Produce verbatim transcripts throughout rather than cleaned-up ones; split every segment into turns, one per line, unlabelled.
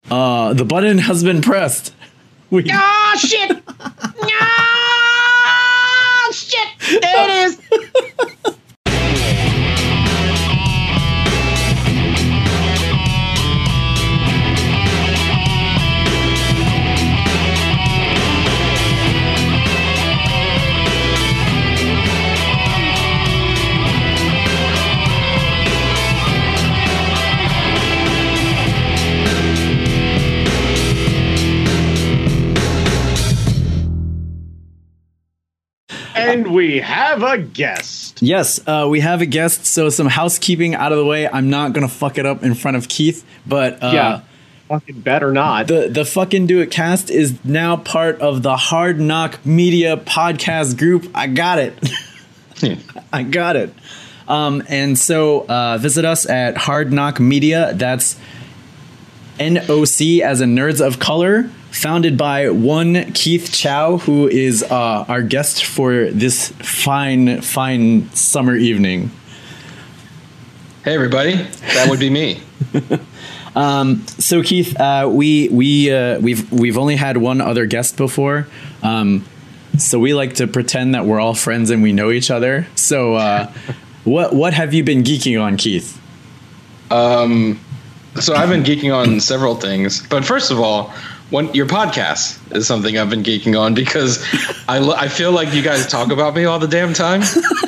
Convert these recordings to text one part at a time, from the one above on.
Uh, the button has been pressed. We-
oh, shit! Oh, shit! There it is! And we have a guest.
Yes, uh, we have a guest. So some housekeeping out of the way. I'm not gonna fuck it up in front of Keith, but uh,
yeah, fucking better not.
The the fucking Do It cast is now part of the Hard Knock Media podcast group. I got it. I got it. Um, and so uh, visit us at Hard Knock Media. That's N O C as in Nerds of Color. Founded by one Keith Chow, who is uh, our guest for this fine, fine summer evening.
Hey, everybody. That would be me.
um, so, Keith, uh, we we uh, we've we've only had one other guest before, um, so we like to pretend that we're all friends and we know each other. So, uh, what what have you been geeking on, Keith?
Um, so I've been geeking on several things, but first of all. One, your podcast is something I've been geeking on because I, lo- I feel like you guys talk about me all the damn time.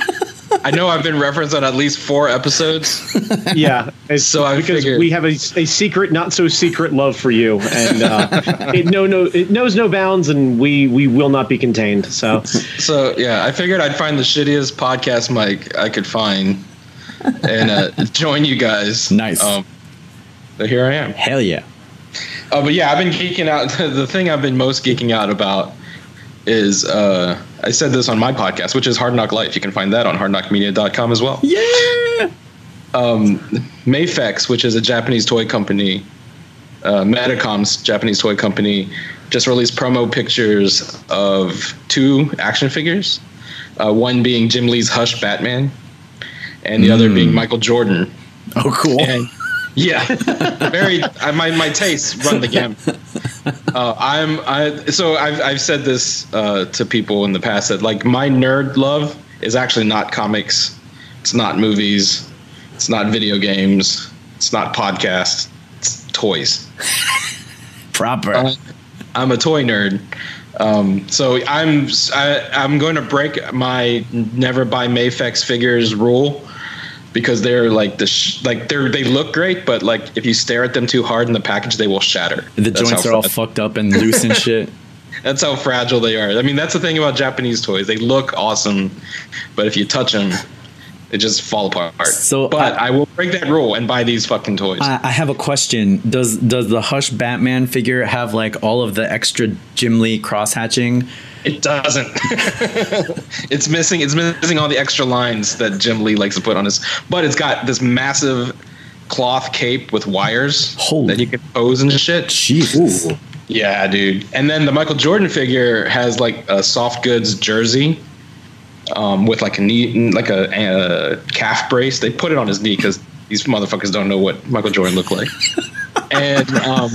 I know I've been referenced on at least four episodes.
Yeah,
so I
because
figured,
we have a, a secret, not so secret love for you, and uh, it no no it knows no bounds, and we we will not be contained. So
so yeah, I figured I'd find the shittiest podcast mic I could find and uh, join you guys.
Nice.
Um, so here I am.
Hell yeah.
Uh, but yeah, I've been geeking out. The thing I've been most geeking out about is uh, I said this on my podcast, which is Hard Knock Life. You can find that on hard knock media dot com as well.
Yeah.
Um, Mayfex, which is a Japanese toy company, uh, Metacom's Japanese toy company, just released promo pictures of two action figures. Uh, one being Jim Lee's Hush Batman, and the mm. other being Michael Jordan.
Oh, cool.
And, yeah, very. I, my my tastes run the gamut. Uh, I'm I so I've I've said this uh, to people in the past that like my nerd love is actually not comics, it's not movies, it's not video games, it's not podcasts, it's toys.
Proper.
Uh, I'm a toy nerd. Um, so I'm I, I'm going to break my never buy Mayfex figures rule. Because they're like the sh- like they're they look great, but like if you stare at them too hard in the package, they will shatter.
The that's joints are fra- all fucked up and loose and shit.
That's how fragile they are. I mean, that's the thing about Japanese toys; they look awesome, but if you touch them, they just fall apart. So, but I, I will break that rule and buy these fucking toys.
I, I have a question: Does does the Hush Batman figure have like all of the extra Jim Lee cross hatching?
It doesn't. It's missing. It's missing all the extra lines that Jim Lee likes to put on his. But it's got this massive cloth cape with wires
Holy.
that you can pose and shit.
Jesus. Ooh.
Yeah, dude. And then the Michael Jordan figure has like a soft goods jersey, um, with like a knee, like a, a calf brace. They put it on his knee because these motherfuckers don't know what Michael Jordan looked like. And um,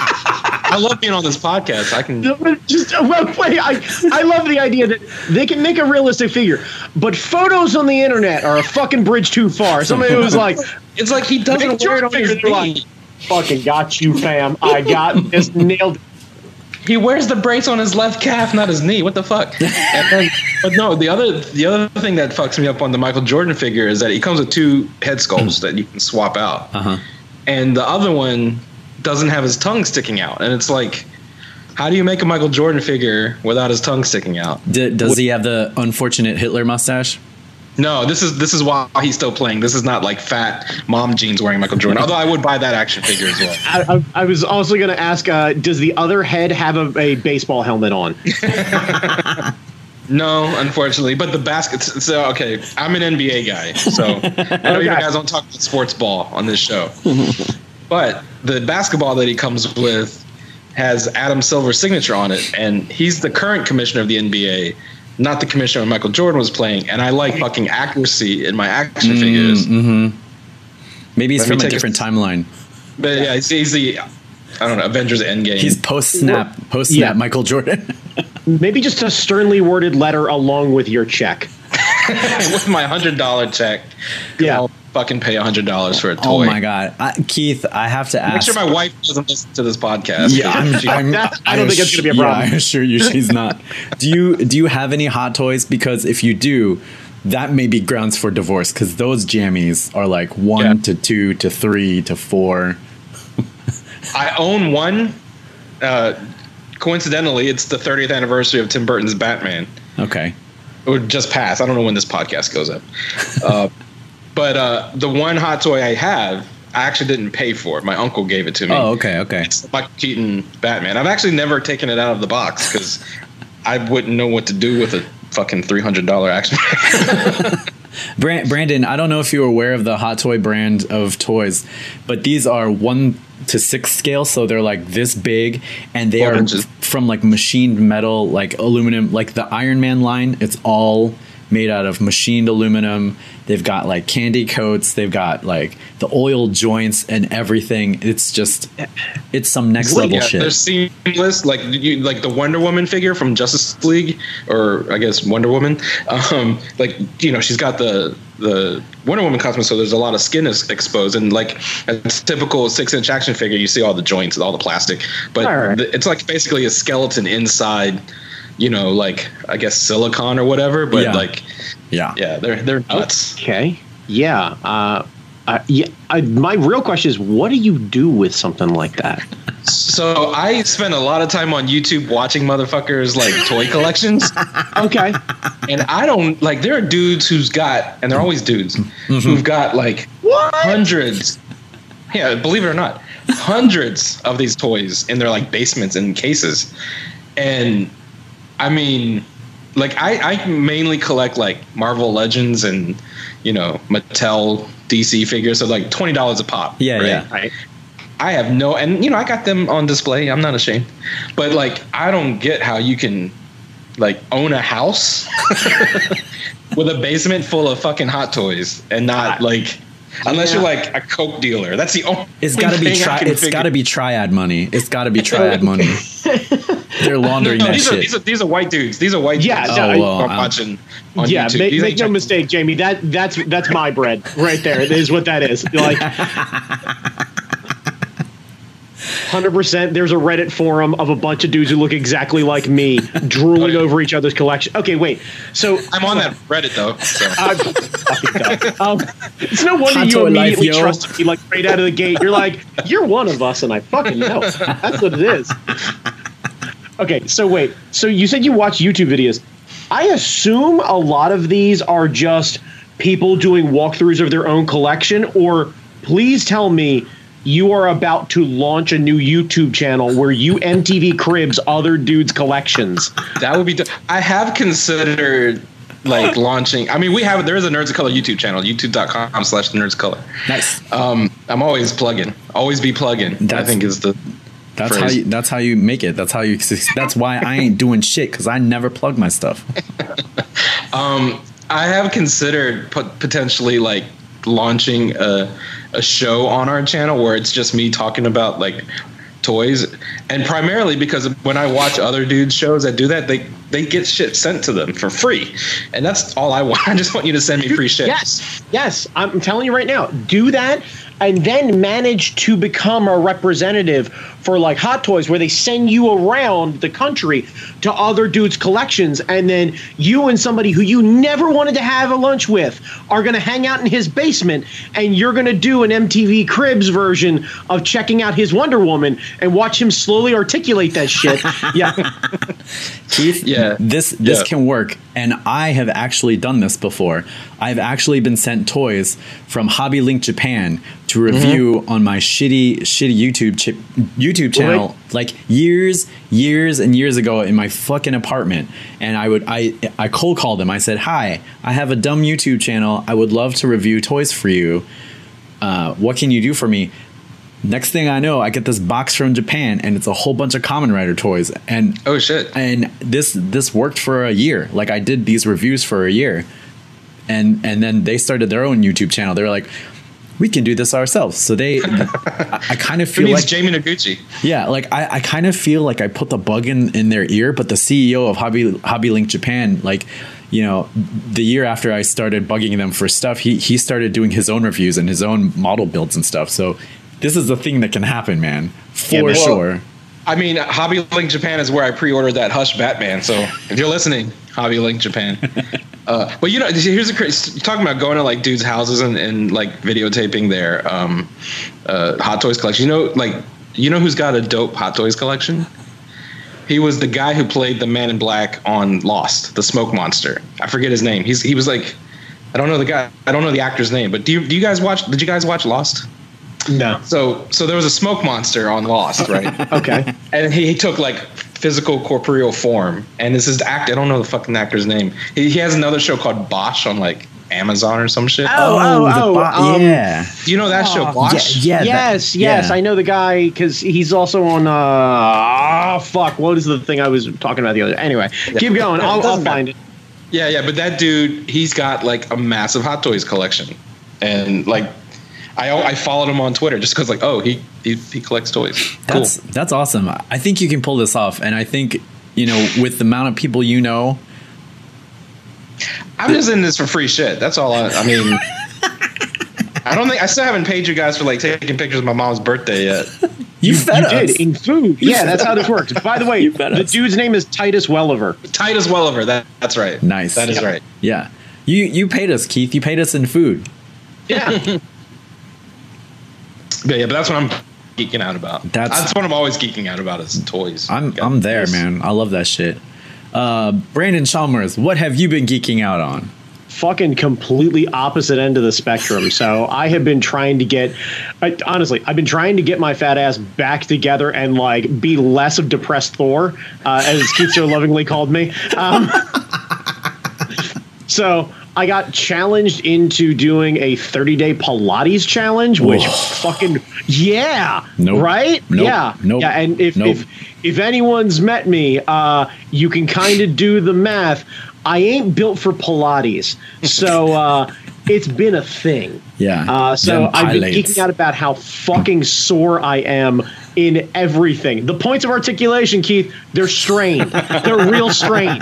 I love being on this podcast. I can
just well, wait. I I love the idea that they can make a realistic figure, but photos on the internet are a fucking bridge too far. Somebody was like,
"It's like he doesn't wear it on his knee."
Like, fucking got you, fam. I got this nailed.
He wears the brace on his left calf, not his knee. What the fuck? And then, but no, the other the other thing that fucks me up on the Michael Jordan figure is that he comes with two head sculpts that you can swap out.
Uh-huh.
And the other one doesn't have his tongue sticking out. And it's like, how do you make a Michael Jordan figure without his tongue sticking out?
D- does he have the unfortunate Hitler mustache?
No, this is this is why he's still playing. This is not like fat mom jeans wearing Michael Jordan. Although I would buy that action figure as well.
I, I, I was also going to ask, uh, does the other head have a, a baseball helmet on?
No, unfortunately. But the basket. So okay, I'm an N B A guy, so I know okay. You guys don't talk about sports ball on this show. But the basketball that he comes with has Adam Silver's signature on it, and he's the current commissioner of the N B A. Not the commissioner when Michael Jordan was playing, and I like fucking accuracy in my action mm, figures.
Mm-hmm. Maybe he's
Let
from a different a, timeline.
But yeah, he's, he's the I don't know, Avengers Endgame.
He's post snap, post snap,
Yeah.
Michael Jordan.
Maybe just a sternly worded letter along with your check.
with my hundred dollar check.
Yeah.
I'll fucking pay a hundred dollars for a toy.
Oh my god, I, Keith, I have to ask.
Make sure my wife doesn't listen to this podcast.
Yeah, I'm,
She-
I'm,
That- I don't think it's gonna be a problem.
Yeah, I assure you, she's not. Do you do you have any hot toys? Because if you do, that may be grounds for divorce. Because those jammies are like one
Yeah.
to two to three to four.
I own one. Uh, coincidentally, it's the thirtieth anniversary of Tim Burton's Batman.
Okay.
It would just pass. I don't know when this podcast goes up. Uh, but uh, the one hot toy I have, I actually didn't pay for it. My uncle gave it to me.
Oh, okay, okay.
It's the Michael Keaton Batman. I've actually never taken it out of the box because I wouldn't know what to do with a fucking three hundred dollars action figure.
Bran- Brandon, I don't know if you're aware of the Hot Toy brand of toys, but these are one to six scale, so they're like this big, and they
Twelve
are
inches.
from like machined metal, like aluminum, like the Iron Man line. It's all made out of machined aluminum. They've got like candy coats. They've got like the oil joints and everything. It's just, it's some next level
Yeah,
shit.
they're seamless, like you, like the Wonder Woman figure from Justice League, or I guess Wonder Woman. Um, like you know, she's got the the Wonder Woman costume, so there's a lot of skin is exposed, and like a typical six inch action figure, you see all the joints and all the plastic, but
All right.
the, it's like basically a skeleton inside. You know, like I guess silicone or whatever, but
Yeah.
like
Yeah.
yeah, they're they're nuts.
Okay. Yeah. Uh, uh, yeah. I, my real question is, what do you do with something like that?
So I spend a lot of time on YouTube watching motherfuckers like toy collections.
Okay.
And I don't like there are dudes who's got, and they're always dudes who've got like
What?
hundreds. Yeah, believe it or not, hundreds of these toys in their like basements and cases. And I mean, like I, I mainly collect like Marvel Legends and you know Mattel D C figures, so like twenty dollars a pop.
Yeah,
right?
yeah.
Right.
I have no, and you know, I got them on display. I'm not ashamed, but like, I don't get how you can like own a house with a basement full of fucking hot toys and not like, unless
Yeah.
you're like a Coke dealer. That's the only.
It's got to be
thing I
tri-
can
it's
figure.
got to be triad money. It's got to be triad money. They're laundering
No,
that
these are,
shit.
these are these are white dudes. These are white
Yeah,
dudes.
no,
I'm
well, um,
watching on
Yeah,
YouTube.
make,
These
make
ain't
no
Chinese.
mistake, Jamie. That that's that's my bread right there. That is what that is. Like, hundred percent. There's a Reddit forum of a bunch of dudes who look exactly like me, drooling over each other's collection. Okay, wait. So
I'm on that Reddit though. So.
I'm fucking dumb. Um, it's no wonder
Hot
you
toy life,
immediately
yo.
trusted me, like right out of the gate. You're like, you're one of us, and I fucking know. That's what it is. Okay, so wait. So you said you watch YouTube videos. I assume a lot of these are just people doing walkthroughs of their own collection, or please tell me you are about to launch a new YouTube channel where you M T V cribs other dudes' collections.
That would be. Do- I have considered like launching. I mean, we have. There is a Nerds of Color YouTube channel, youtube dot com slash Nerds of Color.
Nice.
Um, I'm always plugging. Always be plugging. I
That's-
think is the.
That's
phrase.
how you. That's how you make it. That's how you. That's why I ain't doing shit because I never plug my stuff.
Um, I have considered pot- potentially like launching a a show on our channel where it's just me talking about like toys, and primarily because when I watch other dudes shows that do that, they they get shit sent to them for free, and that's all I want. I just want you to send me free shit.
Yes, yes. I'm telling you right now, do that and then manage to become a representative for like Hot Toys where they send you around the country to other dudes' collections, and then you and somebody who you never wanted to have a lunch with are going to hang out in his basement, and you're going to do an M T V Cribs version of checking out his Wonder Woman and watch him slowly articulate that shit. Yeah.
Keith,
Yeah.
this this
Yeah.
can work, and I have actually done this before. I've actually been sent toys from Hobby Link Japan to review
Mm-hmm.
on my shitty shitty YouTube chi- YouTube channel, like years years and years ago in my fucking apartment. And I would I I cold called them. I said, "Hi, I have a dumb YouTube channel. I would love to review toys for you. Uh, what can you do for me?" Next thing I know, I get this box from Japan, and it's a whole bunch of Kamen Rider toys. And
Oh shit.
and this this worked for a year. Like I did these reviews for a year, and and then they started their own YouTube channel. They were like, we can do this ourselves. So they, I, I kind of feel like
Jamie Noguchi.
Yeah, like I, I kind of feel like I put the bug in, in their ear, but the C E O of Hobby Hobby Link Japan, like, you know, the year after I started bugging them for stuff, he he started doing his own reviews and his own model builds and stuff. So this is the thing that can happen, man, for
yeah, well,
sure.
I mean, Hobby Link Japan is where I pre-ordered that Hush Batman. So if you're listening, Hobby Link Japan. uh, but you know, here's a crazy. You're talking about going to like dudes' houses and, and like videotaping their um, uh, Hot Toys collection. You know, like you know who's got a dope Hot Toys collection? He was the guy who played the Man in Black on Lost, the Smoke Monster. I forget his name. He's he was like, I don't know the guy. I don't know the actor's name. But do you do you guys watch? Did you guys watch Lost?
No.
So so there was a smoke monster on Lost, right?
Okay.
And he, he took like physical corporeal form. And this is the act. I don't know the fucking actor's name. He, he has another show called Bosch on like Amazon or some shit.
Oh, oh, oh,
bo-
um,
yeah.
Do you know that show, Bosch?
Yeah, yeah,
yes,
that,
yes,
yeah.
I know the guy because he's also on. Uh, oh, fuck! What is the thing I was talking about the other? Anyway,
Yeah.
keep going. I'll, I'll
Doesn't
find it.
Yeah, yeah. But that dude, he's got like a massive Hot Toys collection, and like. I I followed him on Twitter just because like oh he, he he collects toys.
That's
cool.
that's awesome. I think you can pull this off, and I think, you know, with the amount of people you know,
I'm just in this for free shit. That's all. I, I mean, I don't think I still haven't paid you guys for like taking pictures of my mom's birthday yet.
you, fed
You
us.
did in food.
You
Yeah,
fed
that's how
us.
this works. By the way,
You fed
the
us.
dude's name is Titus Welliver.
Titus Welliver. That that's right.
Nice.
That is
Yeah.
right.
Yeah, you you paid us, Keith. You paid us in food.
Yeah.
But yeah, but that's what I'm geeking out about.
That's-
That's, what I'm always geeking out about is toys.
I'm
Got
I'm there,
this.
man. I love that shit. Uh, Brandon Chalmers, what have you been geeking out on?
Fucking completely opposite end of the spectrum. So I have been trying to get, I, honestly, I've been trying to get my fat ass back together and like be less of depressed Thor, uh, as Keith so lovingly called me. Um, so I got challenged into doing a thirty day Pilates challenge, which
Whoa.
fucking yeah,
Nope.
right?
Nope.
Yeah,
Nope.
yeah. And if
Nope.
if if anyone's met me, uh, you can kind of do the math. I ain't built for Pilates, so uh, it's been a thing.
Yeah.
Uh, so
Them
I've been
pilates.
geeking out about how fucking sore I am in everything. The points of articulation, Keith, they're strained. They're real strained.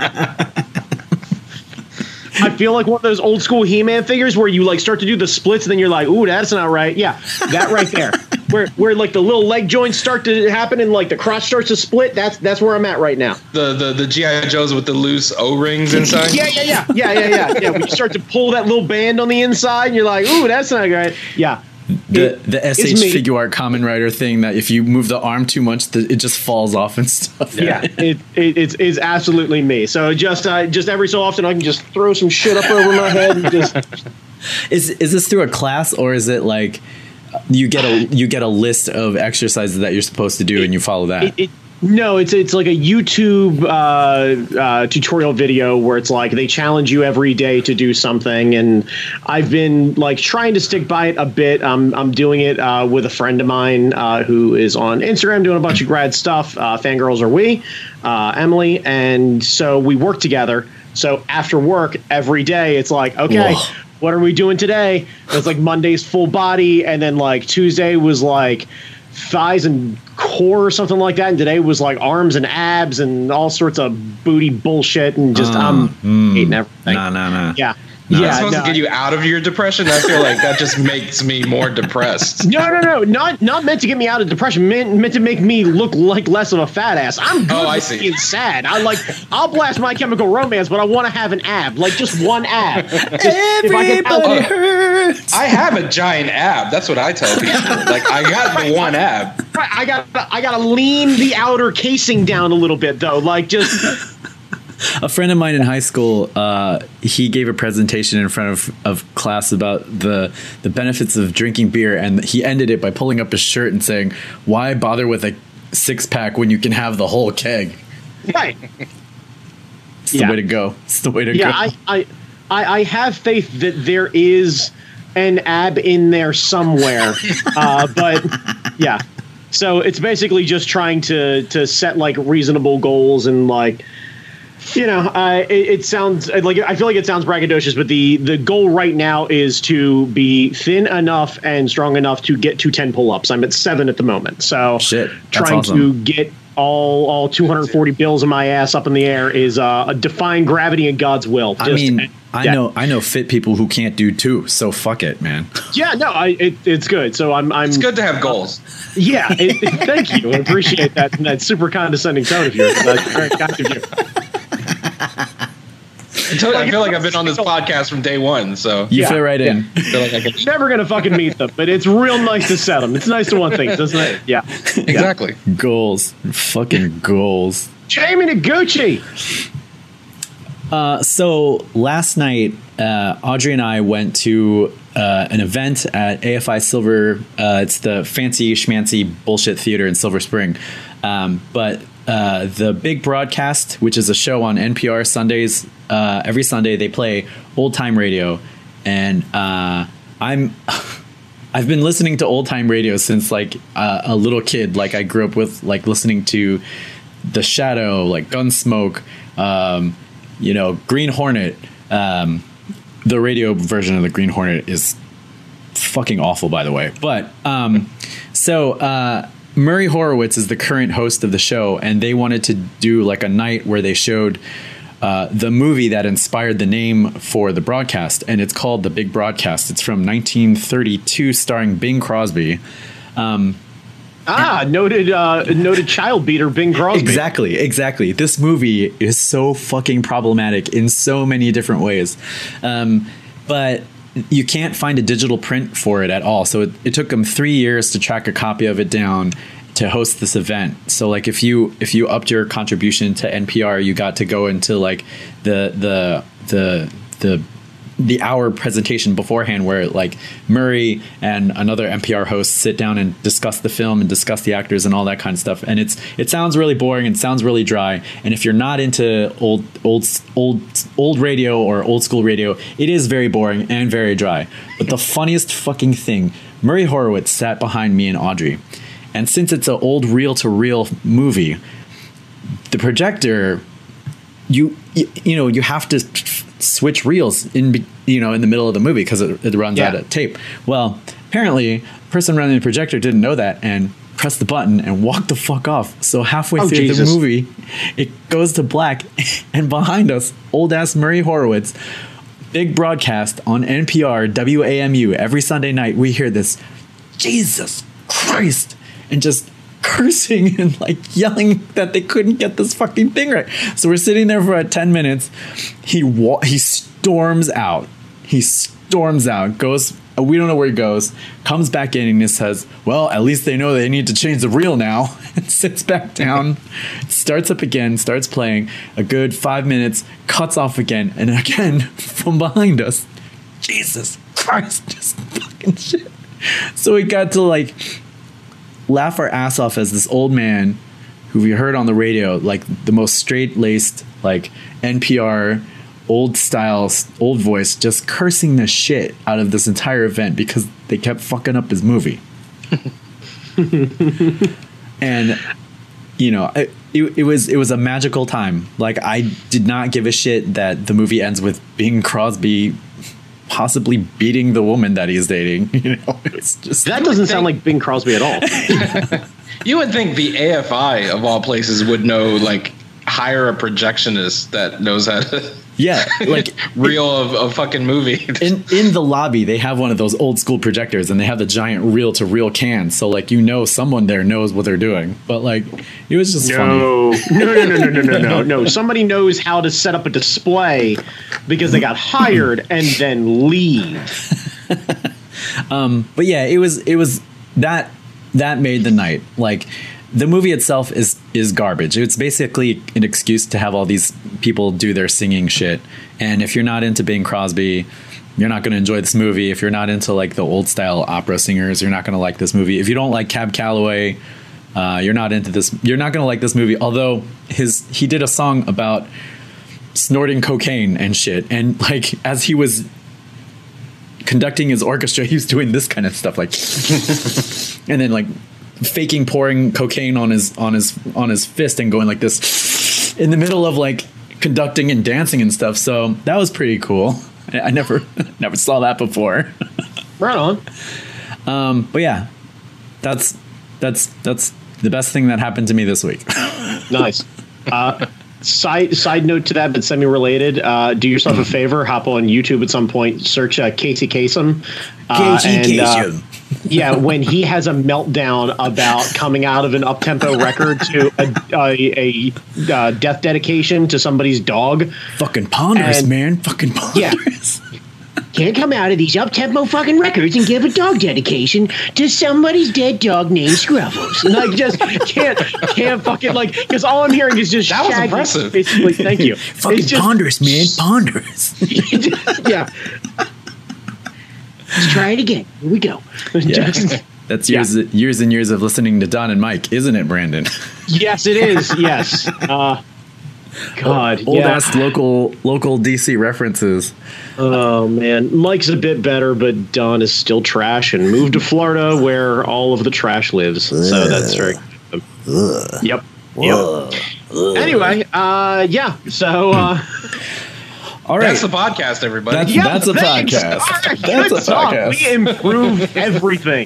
I feel like one of those old school He-Man figures where you like start to do the splits and then you're like, ooh, that's not right. Yeah, that right there. where where like the little leg joints start to happen and like the crotch starts to split. That's that's where I'm at right now.
The the the G I Joes with the loose O rings inside.
Yeah, yeah, yeah, yeah, yeah, yeah, yeah. When you start to pull that little band on the inside, and you're like, ooh, that's not right. Yeah.
The
It-
the S
it's
H
me.
Figure Art Common Writer thing that if you move the arm too much, the, it just falls off and stuff.
Yeah, it, it it's, it's absolutely me. So just uh, just every so often, I can just throw some shit up over my head and just.
Is is this through a class or is it like you get a you get a list of exercises that you're supposed to do and you follow that?
It, it, no, it's it's like a YouTube uh, uh, tutorial video where it's like they challenge you every day to do something, and I've been like trying to stick by it a bit. Um, I'm doing it uh, with a friend of mine uh, who is on Instagram doing a bunch of grad stuff. Uh, Fangirls Are We, uh, Emily, and so we work together. So after work every day, it's like, okay,
Whoa.
what are we doing today? It's like Monday's full body, and then like Tuesday was like thighs and core or something like that, and today was like arms and abs and all sorts of booty bullshit, and just I'm
mm.
hating everything.
No, no, no.
Yeah,
That's
yeah.
supposed
No,
to get you out of your depression. I feel like that just makes me more depressed.
no, no, no, not not meant to get me out of depression. Meant meant to make me look like less of a fat ass. I'm good
Oh, I
with
see.
being sad. I like I'll blast My Chemical Romance, but I want to have an ab, like just one ab. Just, if I can help
Everybody
it.
hurts.
I have a giant ab. That's what I tell people. Like I got the one ab.
Right, I got I got to lean the outer casing down a little bit though, like just.
A friend of mine in high school, uh, he gave a presentation in front of, of class about the the benefits of drinking beer, and he ended it by pulling up his shirt and saying, "Why bother with a six pack when you can have the whole keg?"
Right.
It's the
Yeah.
way to go. It's the way to
Yeah,
go.
I, I, I, I have faith that there is an ab in there somewhere, uh, but yeah. So it's basically just trying to to set like reasonable goals and like You know, uh, it, it sounds like I feel like it sounds braggadocious, but the the goal right now is to be thin enough and strong enough to get to ten pull-ups. I'm at seven at the moment, so
Shit,
trying
awesome.
to get all all two hundred forty bills of my ass up in the air is uh, a defying gravity and God's will.
I
Just-
mean, I
yeah.
know I know fit people who can't do two, so fuck it, man.
Yeah, no, I, it, it's good. So I'm, I'm.
It's good to have goals.
Yeah, it, it- thank you. I appreciate that that super condescending tone of yours. That's very kind of you.
Until, I feel like I've been on this podcast from day one, so
You
Yeah,
fit right in.
I feel like I can.
Never gonna fucking meet them, but it's real nice to set them. It's nice to want things, isn't it? Yeah.
Exactly.
Goals, fucking goals.
Jamie Noguchi.
Uh, so last night, uh, Audrey and I went to uh, an event at A F I Silver. Uh, it's the fancy schmancy bullshit theater in Silver Spring. Um, but uh, the Big Broadcast, which is a show on N P R Sundays, uh, every Sunday they play old time radio, and uh, I'm. I've been listening to old time radio since like uh, a little kid. Like I grew up with like listening to The Shadow, like Gunsmoke, um, you know, Green Hornet. Um, the radio version of the Green Hornet is fucking awful, by the way. But um, so uh, Murray Horowitz is the current host of the show, and they wanted to do like a night where they showed uh, the movie that inspired the name for the broadcast, and it's called The Big Broadcast. It's from nineteen thirty-two, starring Bing Crosby. Um,
Ah, noted uh, noted child beater Bing Crosby.
Exactly, exactly. This movie is so fucking problematic in so many different ways. Um, but you can't find a digital print for it at all. So it, it took them three years to track a copy of it down to host this event. So like if you if you upped your contribution to N P R, you got to go into like the the the the the hour presentation beforehand where like Murray and another N P R host sit down and discuss the film and discuss the actors and all that kind of stuff. And it's it sounds really boring and sounds really dry. And if you're not into old old old old radio or old school radio, it is very boring and very dry. But the funniest fucking thing, Murray Horowitz sat behind me and Audrey. And since it's an old reel to reel movie, the projector you you, you know, you have to switch reels in, you know, in the middle of the movie because it, it runs
yeah.
out of tape. Well, apparently, the person running the projector didn't know that and pressed the button and walked the fuck off. So halfway
Oh,
through
Jesus.
the movie, it goes to black, and behind us, old ass Murray Horowitz, Big Broadcast on N P R W A M U every Sunday night. We hear this, Jesus Christ, and just cursing and like yelling that they couldn't get this fucking thing right. So we're sitting there for uh, ten minutes. He wa- he storms out. He storms out. Goes. Uh, we don't know where he goes. Comes back in and he says, "Well, at least they know they need to change the reel now." And sits back down. Starts up again. Starts playing a good five minutes. Cuts off again, and again from behind us. Jesus Christ! Just fucking shit. So we got to like laugh our ass off as this old man who we heard on the radio, like the most straight-laced, like N P R, old style, old voice, just cursing the shit out of this entire event because they kept fucking up his movie. And you know, it, it, it was it was a magical time. Like I did not give a shit that the movie ends with Bing Crosby possibly beating the woman that he's dating. You know, it's just
That doesn't sound like Bing Crosby at all.
You would think the A F I of all places would know, like, hire a projectionist that knows how to
yeah, like
reel of a fucking movie.
in in the lobby they have one of those old school projectors and they have the giant reel to reel can, so like you know someone there knows what they're doing. But like it was just funny.
No, no, no, no, no, no, no, no, no. Somebody knows how to set up a display because they got hired and then leave.
Um, but yeah, it was it was that that made the night. Like the movie itself is is garbage. It's basically an excuse to have all these people do their singing shit. And if you're not into Bing Crosby, you're not going to enjoy this movie. If you're not into like the old style opera singers, you're not going to like this movie. If you don't like Cab Calloway, uh, you're not into this. You're not going to like this movie. Although his he did a song about snorting cocaine and shit, and like as he was conducting his orchestra, he was doing this kind of stuff, like, and then like faking pouring cocaine on his on his on his fist and going like this in the middle of like conducting and dancing and stuff. So that was pretty cool. I, I never never saw that before.
Right on.
Um, but yeah, that's that's that's the best thing that happened to me this week.
Nice. Uh, side side note to that, but semi related. Uh, do yourself a favor, hop on YouTube at some point, search uh, Casey Kasem. Uh,
Casey
and, uh,
Kasem.
Yeah, when he has a meltdown about coming out of an up-tempo record to a, a, a uh, death dedication to somebody's dog.
Fucking ponderous,
And-
man. Fucking ponderous.
Yeah. Can't come out of these up-tempo fucking records and give a dog dedication to somebody's dead dog named Scruffles. And I just can't, can't fucking like, because all I'm hearing is just
That was
Shaggy,
impressive.
Basically, thank you.
Fucking
It's just-
ponderous, man. Ponderous.
yeah. Let's try it again. Here we go.
Yeah.
Just-
That's years years and years of listening to Don and Mike, isn't it, Brandon?
yes, it is. Yes. Uh, God.
Old
yeah.
ass local local D C references.
Oh man, Mike's a bit better, but Don is still trash and moved to Florida where all of the trash lives. So that's very. Yep. Yep. Anyway, uh, yeah. So. Uh,
All right.
That's the podcast, everybody.
That's,
yeah,
that's a
thanks.
podcast.
All right,
That's
good
a
talk.
podcast.
We improve everything.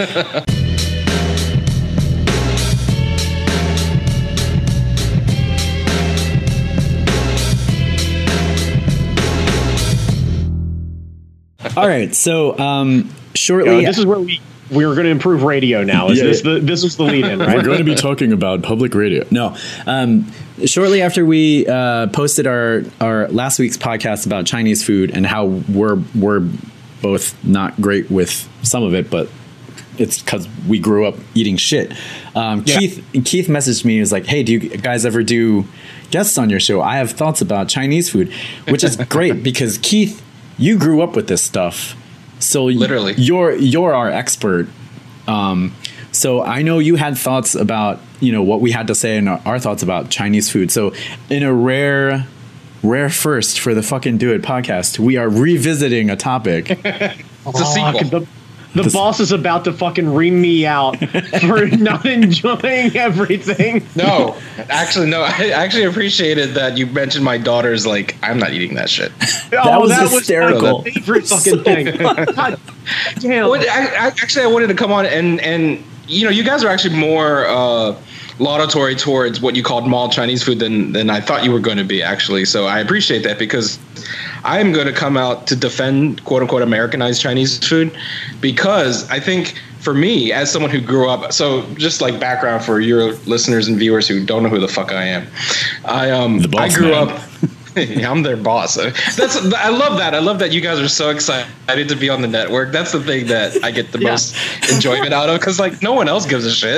All right. So um,
You
shortly,
know, this is where we we were going to improve radio. Now is
Yeah,
this
yeah.
the this is the lead in, right?
we're going to be talking about public radio. No. Um, shortly after we uh, posted our, our last week's podcast about Chinese food and how we're we're both not great with some of it, but it's because we grew up eating shit. Um,
Yeah.
Keith Keith messaged me. He was like, "Hey, do you guys ever do guests on your show? I have thoughts about Chinese food," which is great because Keith, you grew up with this stuff, so
Literally.
you're you're our expert. Um, so I know you had thoughts about, you know, what we had to say and our, our thoughts about Chinese food. So in a rare, rare first for the fucking Do It podcast, we are revisiting a topic.
It's a
Fuck,
sequel.
The, the
This-
boss is about to fucking ream me out for not enjoying everything.
No, actually, no. I actually appreciated that you mentioned my daughter's like, I'm not eating that shit.
Oh,
was hysterical.
my favorite fucking thing. God damn.
Well, I, I, actually, I wanted to come on and and you know, you guys are actually more uh, laudatory towards what you called mall Chinese food than than I thought you were going to be. Actually, so I appreciate that because I am going to come out to defend quote unquote Americanized Chinese food because I think. For me, as someone who grew up, so just like background for your listeners and viewers who don't know who the fuck I am, I um
The boss
I grew
man.
up. Yeah, I'm their boss. That's I love that. I love that you guys are so excited to be on the network. That's the thing that I get the
Yeah.
most enjoyment out of because like no one else gives a shit.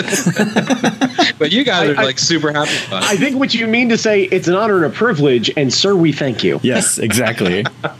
But you guys
I-
are
I-
like super happy about it.
I think what you mean to say, it's an honor and a privilege, and sir, we thank you.
Yes, exactly.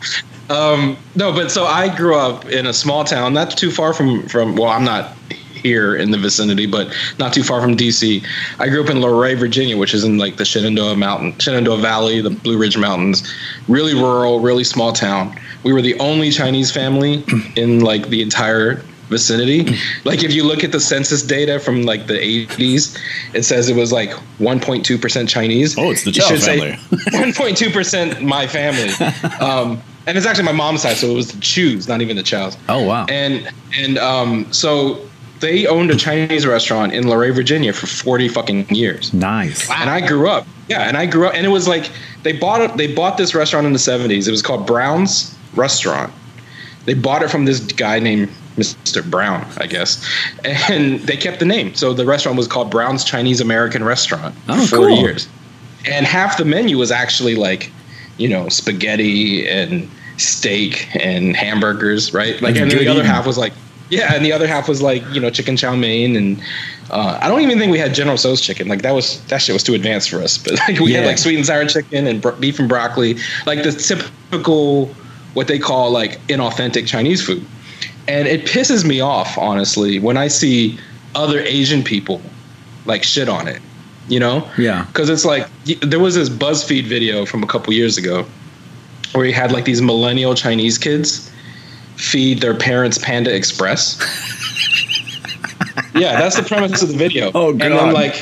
Um, no, but so I grew up in a small town, not too far from, from well, I'm not here in the vicinity, but not too far from D C. I grew up in Luray, Virginia, which is in like the Shenandoah Mountain, Shenandoah Valley, the Blue Ridge Mountains. Really rural, really small town. We were the only Chinese family in like the entire vicinity. Like if you look at the census data from like the eighties, it says it was like one point two percent Chinese.
Oh, it's the
You
Chow
should say
family.
one point two percent my family. Um, and it's actually my mom's side, so it was the Chews, not even the Chows.
Oh, wow.
And and um, so they owned a Chinese restaurant in Luray, Virginia for forty fucking years.
Nice.
And I grew up. Yeah, and I grew up and it was like they bought it they bought this restaurant in the seventies. It was called Brown's Restaurant. They bought it from this guy named Mister Brown, I guess. And they kept the name. So the restaurant was called Brown's Chinese American Restaurant for
Oh,
forty
cool.
years. And half the menu was actually like, you know, spaghetti and steak and hamburgers, right? Like,
Like
and then
good
the other
eating.
half was like, yeah, and the other half was like, you know, chicken chow mein, and uh, I don't even think we had General Tso's chicken. Like that was that shit was too advanced for us. But like we had
Yeah.
like sweet and sour chicken and bro- beef and broccoli, like the typical what they call like inauthentic Chinese food. And it pisses me off, honestly, when I see other Asian people like shit on it. You know?
Yeah.
Because it's like y- there was this BuzzFeed video from a couple years ago where you had like these millennial Chinese kids feed their parents Panda Express. Yeah, that's the premise of the video.
Oh,
And
God.
then like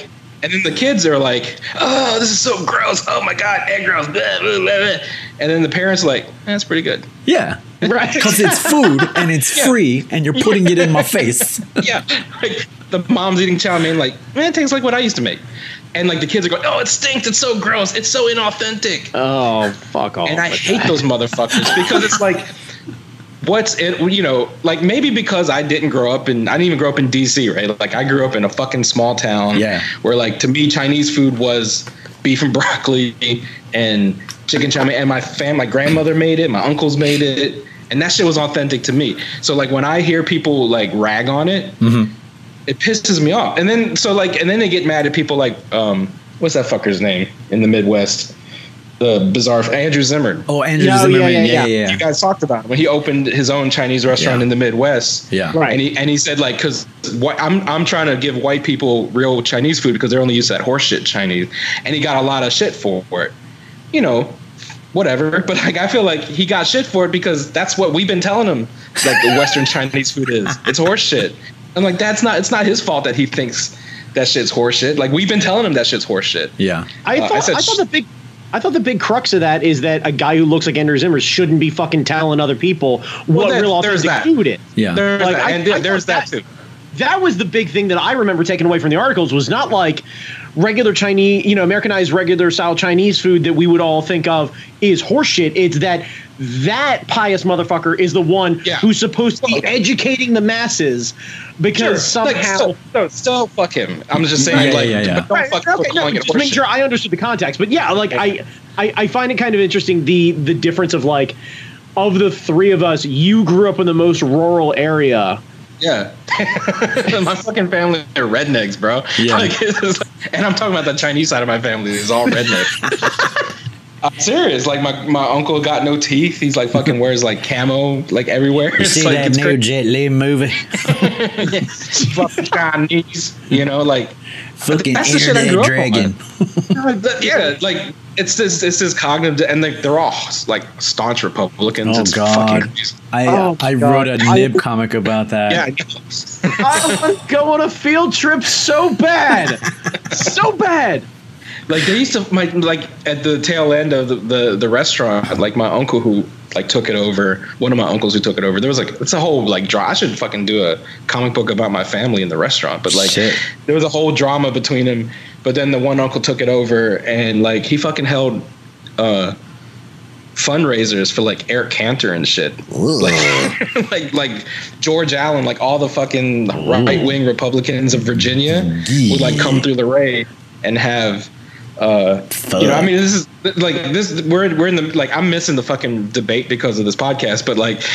And then the kids are like, "Oh, this is so gross! Oh my god, egg rolls!" Blah, blah, blah, blah. And then the parents are like, "That's pretty good."
Yeah,
Right.
because it's food and it's
Yeah.
free, and you're putting it in my face.
Yeah, like the mom's eating chow mein, like, man, it tastes like what I used to make. And like the kids are going, "Oh, it stinks! It's so gross! It's so inauthentic!"
Oh, fuck off.
And I
with
hate
that.
those motherfuckers because it's like, what's it? You know, like maybe because I didn't grow up in, I didn't even grow up in D C, right? Like I grew up in a fucking small town,
Yeah.
where like to me Chinese food was beef and broccoli and chicken chow mein, and my fam, my grandmother made it, my uncles made it, and that shit was authentic to me. So like when I hear people like rag on it.
Mm-hmm.
It pisses me off. And then so like and then they get mad at people like um what's that fucker's name in the Midwest? The bizarre Andrew Zimmern.
Oh, Andrew
Yeah,
Zimmerman.
yeah,
Yeah,
yeah,
yeah, yeah.
You guys talked about it when he opened his own Chinese restaurant
Yeah.
in the Midwest.
Yeah.
Right.
And he and he said like cuz I'm I'm trying to give white people real Chinese food because they're only used to that horseshit Chinese. And he got a lot of shit for it. You know, whatever, but like I feel like he got shit for it because that's what we've been telling him like the Western Chinese food is. It's horseshit. I'm like, that's not. It's not his fault that he thinks that shit's horseshit. Like we've been telling him that shit's horseshit.
Yeah.
I
Uh,
thought,
I said
I thought
sh-
the big, I thought the big crux of that is that a guy who looks like Andrew Zimmern shouldn't be fucking telling other people what
there-
real
there's
authentic
that.
food is.
Yeah.
There's
Like,
that,
I-
and
I
there's
thought
that too.
That was the big thing that I remember taking away from the articles was not like regular Chinese, you know, Americanized regular style Chinese food that we would all think of is horseshit. It's that that pious motherfucker is the one
Yeah.
who's supposed to be educating the masses because
Sure. Like,
somehow.
still, still, still fuck him. I'm just saying,
Yeah,
like,
yeah, yeah.
but don't
Right,
fuck
okay,
for
no,
calling it
just making
horseshit.
sure I understood the context. But yeah, like I, I, I find it kind of interesting the the difference of like of the three of us, you grew up in the most rural area.
Yeah. My fucking family are rednecks, bro.
Yeah.
Like, it's just- and I'm talking about the Chinese side of my family. It's all redneck. I'm serious. Like my, my uncle got no teeth. He's like fucking wears like camo like everywhere.
You
It's
see
like
that
it's
new
crazy.
Jet Li movie?
Fucking Chinese, you know, like
Fucking
that's the shit I
Internet
grew up
Dragon.
on. yeah, like it's this it's this cognitive, and like they're all like staunch Republicans.
Oh,
it's
God.
fucking crazy.
I
Oh,
I
God.
wrote a
I-
nib comic about that.
Yeah, I know.
I want to go on a field trip so bad, so bad.
Like they used to my like at the tail end of the, the the restaurant, like my uncle who like took it over, one of my uncles who took it over, there was like it's a whole like draw I should fucking do a comic book about my family in the restaurant. But like
Shit.
there was a whole drama between them. But then the one uncle took it over and like he fucking held uh fundraisers for like Eric Cantor and shit. Like, like like George Allen, like all the fucking right wing Republicans of Virginia would like come through the raid and have uh you know, I mean, this is like this we're we're in the like I'm missing the fucking debate because of this podcast, but like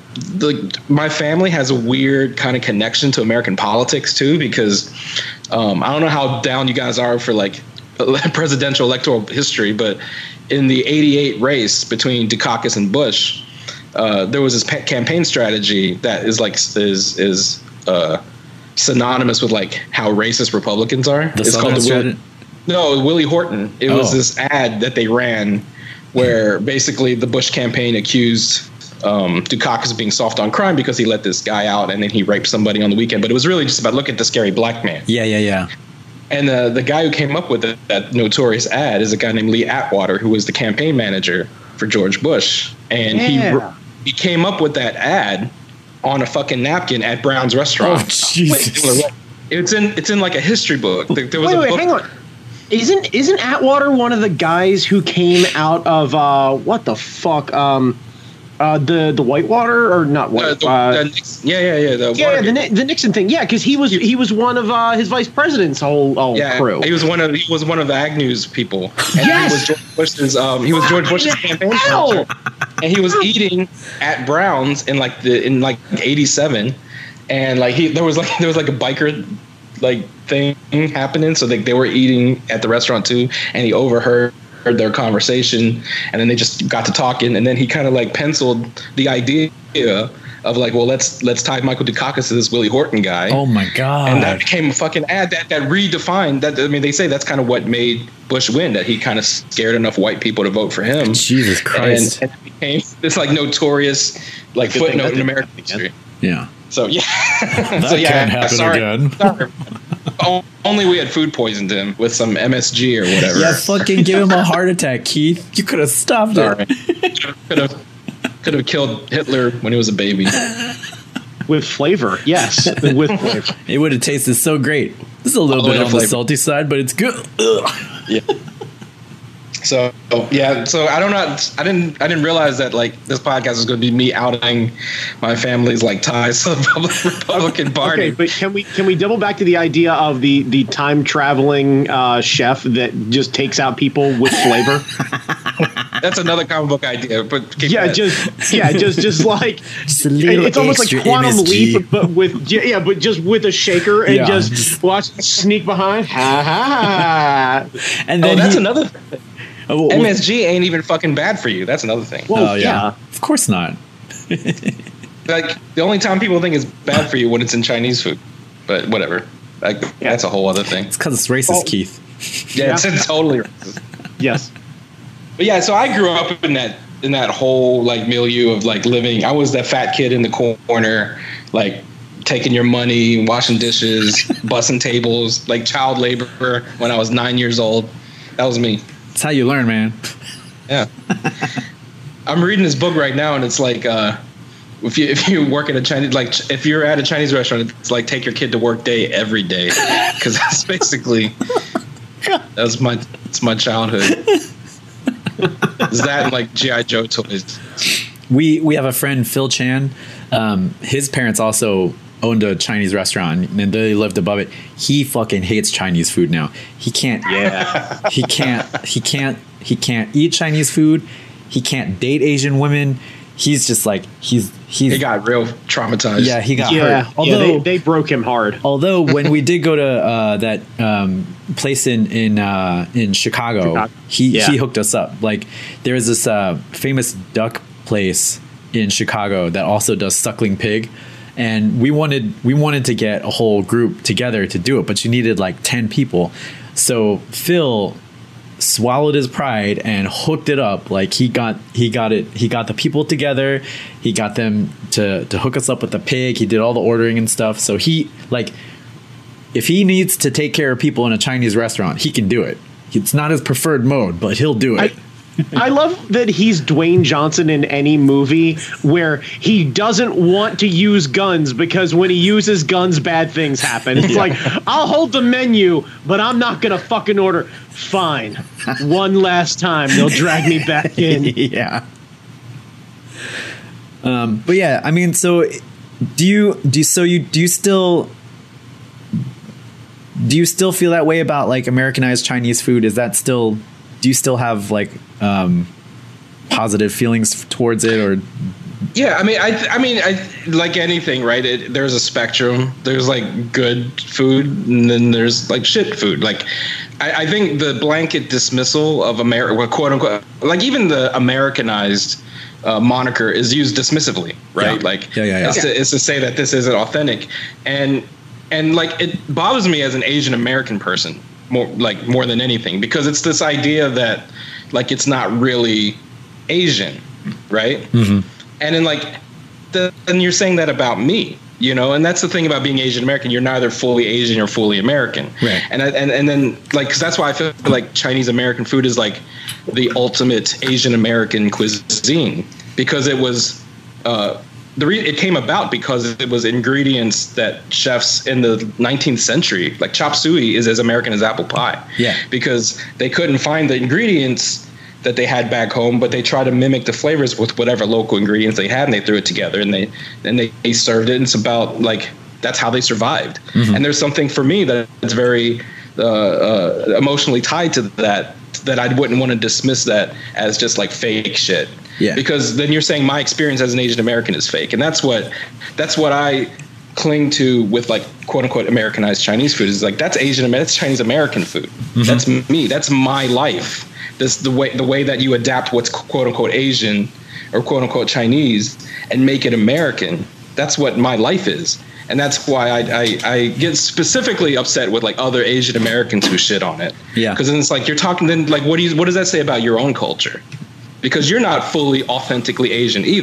the my family has a weird kind of connection to American politics too, because um I don't know how down you guys are for like presidential electoral history, but in the eighty-eight race between Dukakis and Bush, uh, there was this pa- campaign strategy that is like is is uh, synonymous with like how racist Republicans are.
The
it's
Southern
called the Willie,
strategy?
no Willie Horton. It was
Oh.
this ad that they ran where basically the Bush campaign accused um, Dukakis of being soft on crime because he let this guy out and then he raped somebody on the weekend. But it was really just about look at the scary black man.
Yeah, yeah, yeah.
And uh, the guy who came up with it, that notorious ad is a guy named Lee Atwater, who was the campaign manager for George Bush. And
Yeah.
he he came up with that ad on a fucking napkin at Brown's restaurant.
Oh, Jesus.
It's in it's in like a history book. There there was
Wait,
a
wait,
book.
hang on. Isn't isn't Atwater one of the guys who came out of uh what the fuck um uh the the Whitewater or not
Uh,
White
the,
uh,
the Nixon- yeah, yeah, yeah. The
yeah
Watergate.
the Ni- the Nixon thing yeah because he was he was one of uh his vice president's whole whole
yeah,
crew.
he was one of he was one of Agnew's people. And
Yes!
he was George Bush's um he was George Bush's campaign
hell?
manager. And he was eating at Brown's in like the in like eighty-seven, and like he there was like there was like a biker like thing happening, so like they were eating at the restaurant too, and he overheard their conversation, and then they just got to talking, and then he kind of like penciled the idea of like, well, let's let's tie Michael Dukakis to this Willie Horton guy.
Oh my God.
And that became a fucking ad that, that redefined that. I mean, they say that's kind of what made Bush win, that he kind of scared enough white people to vote for him.
Jesus Christ.
And, and it became this like notorious like
Good thing
footnote
that
in
didn't
American
happen again.
history.
Yeah.
So yeah.
That
so yeah.
can't happen
sorry.
again.
Sorry. Oh, only we had food poisoned him with some M S G or whatever.
Yeah, fucking give him a heart attack, Keith. You could have stopped
Sorry.
it.
Could have could have killed Hitler when he was a baby.
With flavor, yes, with flavor.
It would have tasted so great. This is a little
All the
bit
way to
on the
flavor.
salty side, but it's good. Ugh.
Yeah. So yeah, so I don't know. I didn't. I didn't realize that like this podcast is going to be me outing my family's like ties to the Republican Party.
Okay, but can we can we double back to the idea of the the time traveling uh, chef that just takes out people with flavor?
That's another comic book idea. But keep
Yeah,
that.
just yeah, just just like
Just a little
it's almost like
extra
Quantum
M S G.
Leap, but with yeah, yeah, but just with a shaker and
Yeah.
just watch sneak behind. Ha ha ha.
And
Oh,
then
that's
he,
another thing.
oh, well,
M S G ain't even fucking bad for you. That's another thing.
Well,
oh, yeah.
yeah.
Of course not.
Like the only time people think it's bad for you when it's in Chinese food. But whatever. Like that's a whole other thing.
It's because it's racist,
Oh.
Keith.
Yeah, it's, it's totally racist.
Yes.
But yeah, so I grew up in that in that whole like milieu of like living. I was that fat kid in the corner, like taking your money, washing dishes, bussing tables, like child labor when I was nine years old. That was me.
That's how you learn, man.
Yeah. I'm reading this book right now, and it's like uh, if you if you work at a Chinese like if you're at a Chinese restaurant, it's like take your kid to work day every day, because that's basically that was my it's my childhood. Is that and like G I Joe toys?
We we have a friend, Phil Chan. Um, his parents also owned a Chinese restaurant, and they lived above it. He fucking hates Chinese food now. He can't.
Yeah.
He can't. He can't. He can't eat Chinese food. He can't date Asian women. He's just like he's he's.
He got real traumatized.
yeah, he got
Yeah.
hurt.
yeah
Although
they, they broke him hard.
although when we did go to uh, that um, place in in uh, in Chicago,
Chicago.
he
Yeah.
he hooked us up. Like there's this uh, famous duck place in Chicago that also does suckling pig, and we wanted we wanted to get a whole group together to do it, but you needed like ten people. So Phil swallowed his pride and hooked it up. Like he got he got it he got the people together, he got them to to hook us up with the pig. He did all the ordering and stuff. So he like if he needs to take care of people in a Chinese restaurant, he can do it. It's not his preferred mode, but he'll do it.
I, I love that he's Dwayne Johnson in any movie where he doesn't want to use guns because when he uses guns, bad things happen. It's
Yeah.
like, I'll hold the menu, but I'm not going to fucking order. Fine. One last time, they'll drag me back in.
Yeah. Um, but yeah, I mean, so do you do you, so you do you still do you still feel that way about like Americanized Chinese food? Is that still do you still have like um, positive feelings towards it, or
Yeah, I mean, I, I mean, I like anything, right? It, there's a spectrum. There's like good food, and then there's like shit food. Like, I, I think the blanket dismissal of America, quote unquote, like even the Americanized uh, moniker is used dismissively, right?
Yeah.
Like,
Yeah, yeah, yeah.
It's, to, it's to say that this isn't authentic, and and like it bothers me as an Asian American person more, like more than anything, because it's this idea that like it's not really Asian, right?
Mm-hmm.
And then like, the, and you're saying that about me, you know, and that's the thing about being Asian American. You're neither fully Asian or fully American.
Right.
And I- and and then like, cause that's why I feel like Chinese American food is like the ultimate Asian American cuisine, because it was, uh, the re- it came about because it was ingredients that chefs in the nineteenth century, like chop suey is as American as apple pie.
Yeah.
Because they couldn't find the ingredients that they had back home, but they tried to mimic the flavors with whatever local ingredients they had, and they threw it together, and they and they, they served it. And it's about like that's how they survived.
Mm-hmm.
And there's something for me that's very uh, uh, emotionally tied to that, that I wouldn't want to dismiss that as just like fake shit.
Yeah.
Because then you're saying my experience as an Asian American is fake, and that's what that's what I cling to with like quote unquote Americanized Chinese food is like that's Asian American, that's Chinese American food. Mm-hmm. That's me. That's my life. This the way the way that you adapt what's quote unquote Asian or quote unquote Chinese and make it American. That's what my life is, and that's why I I, I get specifically upset with like other Asian Americans who shit on it.
Yeah.
Because then it's like you're talking. Then like what do you what does that say about your own culture? Because you're not fully authentically Asian either.